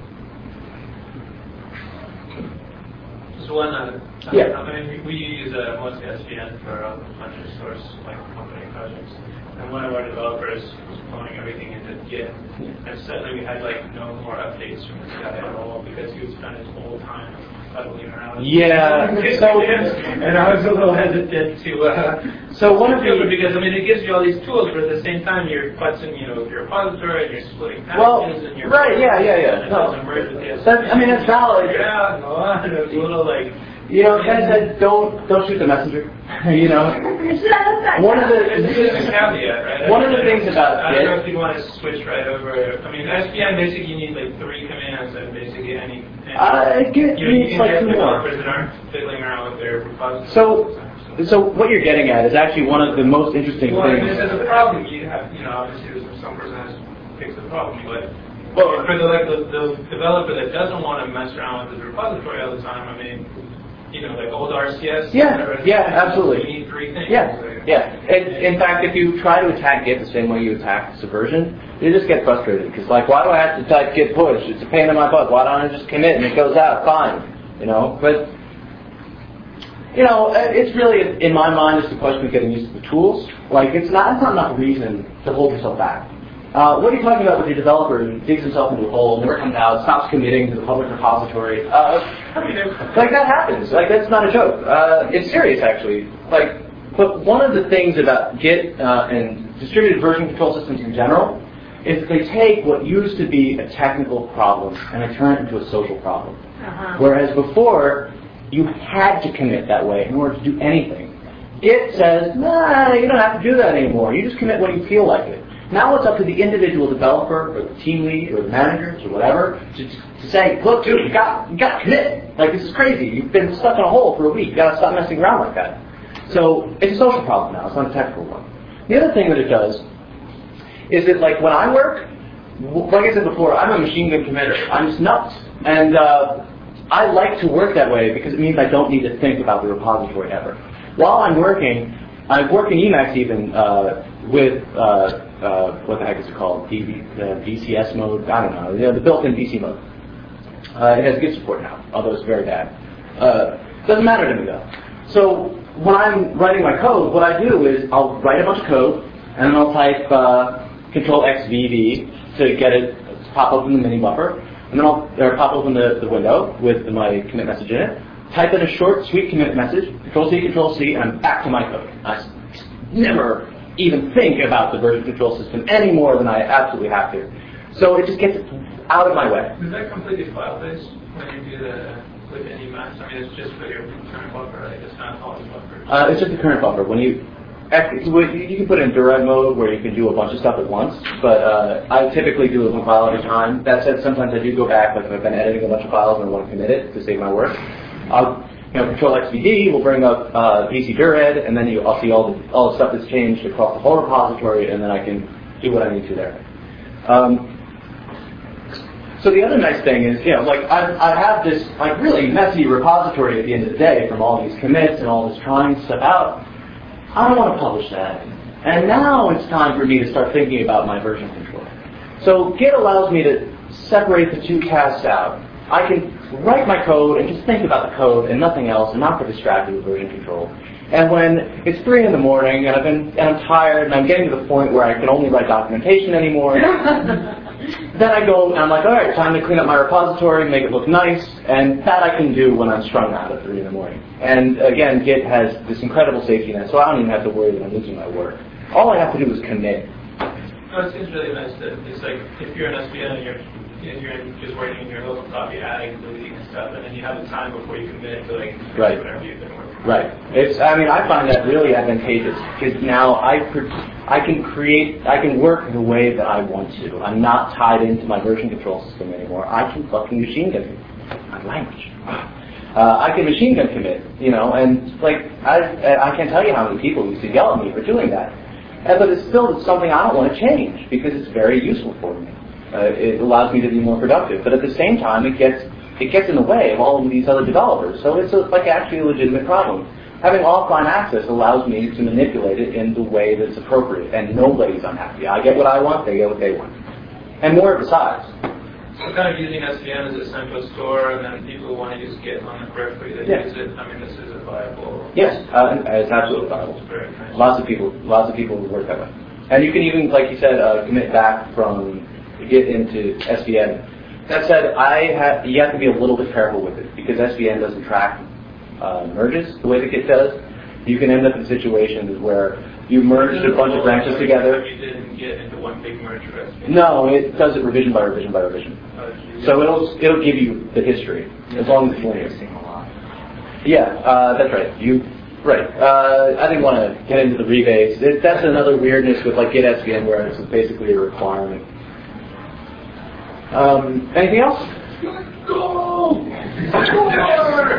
Just one Yeah. I mean, we use mostly SVN for a bunch of source company projects. And one of our developers was pulling everything into Git. And suddenly we had no more updates from this guy at all because he would spend his whole time puddling around. Yeah. And I was a little hesitant to So one of the because it gives you all these tools, but at the same time you're futzing, your repository and you're splitting packages well, and you're right, yeah. And it doesn't merge with the That's valid. Yeah, no, it was a little Ken said, don't shoot the messenger. One of This is a caveat, right? One of the things about I don't know Git. if you want to switch right over. SVN basically you need 3 commands and basically any Git needs you can 2 more. developers that aren't fiddling around with their repository. So what you're getting at is actually one of the most interesting Well, things. this is a problem. You have, obviously some person has to fix the problem, but for the developer that doesn't want to mess around with his repository all the time, old RCS. Yeah, absolutely. You need 3 things. Yeah. In fact, if you try to attack Git the same way you attack Subversion, you just get frustrated because, why do I have to type Git push? It's a pain in my butt. Why don't I just commit and it goes out? Fine, But it's really, in my mind, it's a question of getting used to the tools. It's not enough reason to hold yourself back. What are you talking about with your developer who digs himself into a hole, never comes out, stops committing to the public repository? That happens. That's not a joke. It's serious, actually. But one of the things about Git and distributed version control systems in general is that they take what used to be a technical problem and they turn it into a social problem. Whereas before, you had to commit that way in order to do anything. Git says, nah, you don't have to do that anymore. You just commit when you feel like it. Now it's up to the individual developer or the team lead or the managers or whatever to say, look, dude, you got to commit. This is crazy. You've been stuck in a hole for a week. You got to stop messing around like that. So it's a social problem now. It's not a technical one. The other thing that it does is that, when I work, like I said before, I'm a machine gun committer. I'm just nuts. And I like to work that way because it means I don't need to think about the repository ever. While I'm working, I work in Emacs even with, what the heck is it called? VCS mode? I don't know. The built-in VC mode. It has Git support now, although it's very bad. Doesn't matter to me though. So when I'm writing my code, what I do is I'll write a bunch of code, and then I'll type Control X VV to get it to pop open the mini buffer, and then I'll pop open the window with my commit message in it. Type in a short, sweet commit message, Control C, and I'm back to my code. I never even think about the version control system any more than I absolutely have to. So it just gets out of my way. Is that completely file-based when you do with any Emacs? It's just for your current buffer, right? It's not all the buffer. It's just the current buffer. When you can put it in Durag mode where you can do a bunch of stuff at once, but I typically do it one file at a time. That said, sometimes I do go back, if I've been editing a bunch of files and I want to commit it to save my work. I'll Control XVD will bring up VC Dured, and then I'll see all the stuff that's changed across the whole repository, and then I can do what I need to there. So the other nice thing is, I have this really messy repository at the end of the day from all these commits and all this trying stuff out. I don't want to publish that. And now it's time for me to start thinking about my version control. So Git allows me to separate the 2 tasks out. I can write my code and just think about the code and nothing else and not get distracted with version control. And when it's 3 in the morning and I'm tired and I'm getting to the point where I can only write documentation anymore, then I go and I'm like, all right, time to clean up my repository, make it look nice, and that I can do when I'm strung out at 3 in the morning. And again, Git has this incredible safety net, so I don't even have to worry that I'm losing my work. All I have to do is commit. No, it seems really nice that it's like if you're an SVN and you're just working in your local copy, adding, deleting and stuff, and then you have the time before you commit to like Right. whatever you've been working. Right. I find that really advantageous because now I can work the way that I want to. I'm not tied into my version control system anymore. I can fucking machine gun commit. My language. I can machine gun commit, and like I can't tell you how many people used to yell at me for doing that. But it's still something I don't want to change because it's very useful for me. It allows me to be more productive. But at the same time, it gets in the way of all of these other developers. So it's like actually a legitimate problem. Having offline access allows me to manipulate it in the way that's appropriate, and nobody's unhappy. I get what I want, they get what they want. And more besides. So kind of using SVN as a central store, and then people who want to use Git on the periphery that use it, I mean, this is a viable... Yes, it's absolutely viable. It's very nice. Lots of people work that way. And you can even, like you said, commit back from Git into SVN. That said, you have to be a little bit careful with it because SVN doesn't track merges the way that Git does. You can end up in situations where you merged a bunch of branches together. You didn't get into one big merge for SVN. No, it does it revision by revision by revision. So it'll give you the history as long as it's linear. Yeah, that's right. Right. I didn't want to get into the rebates. That's another weirdness with like Git SVN where it's basically a requirement. Anything else? Go!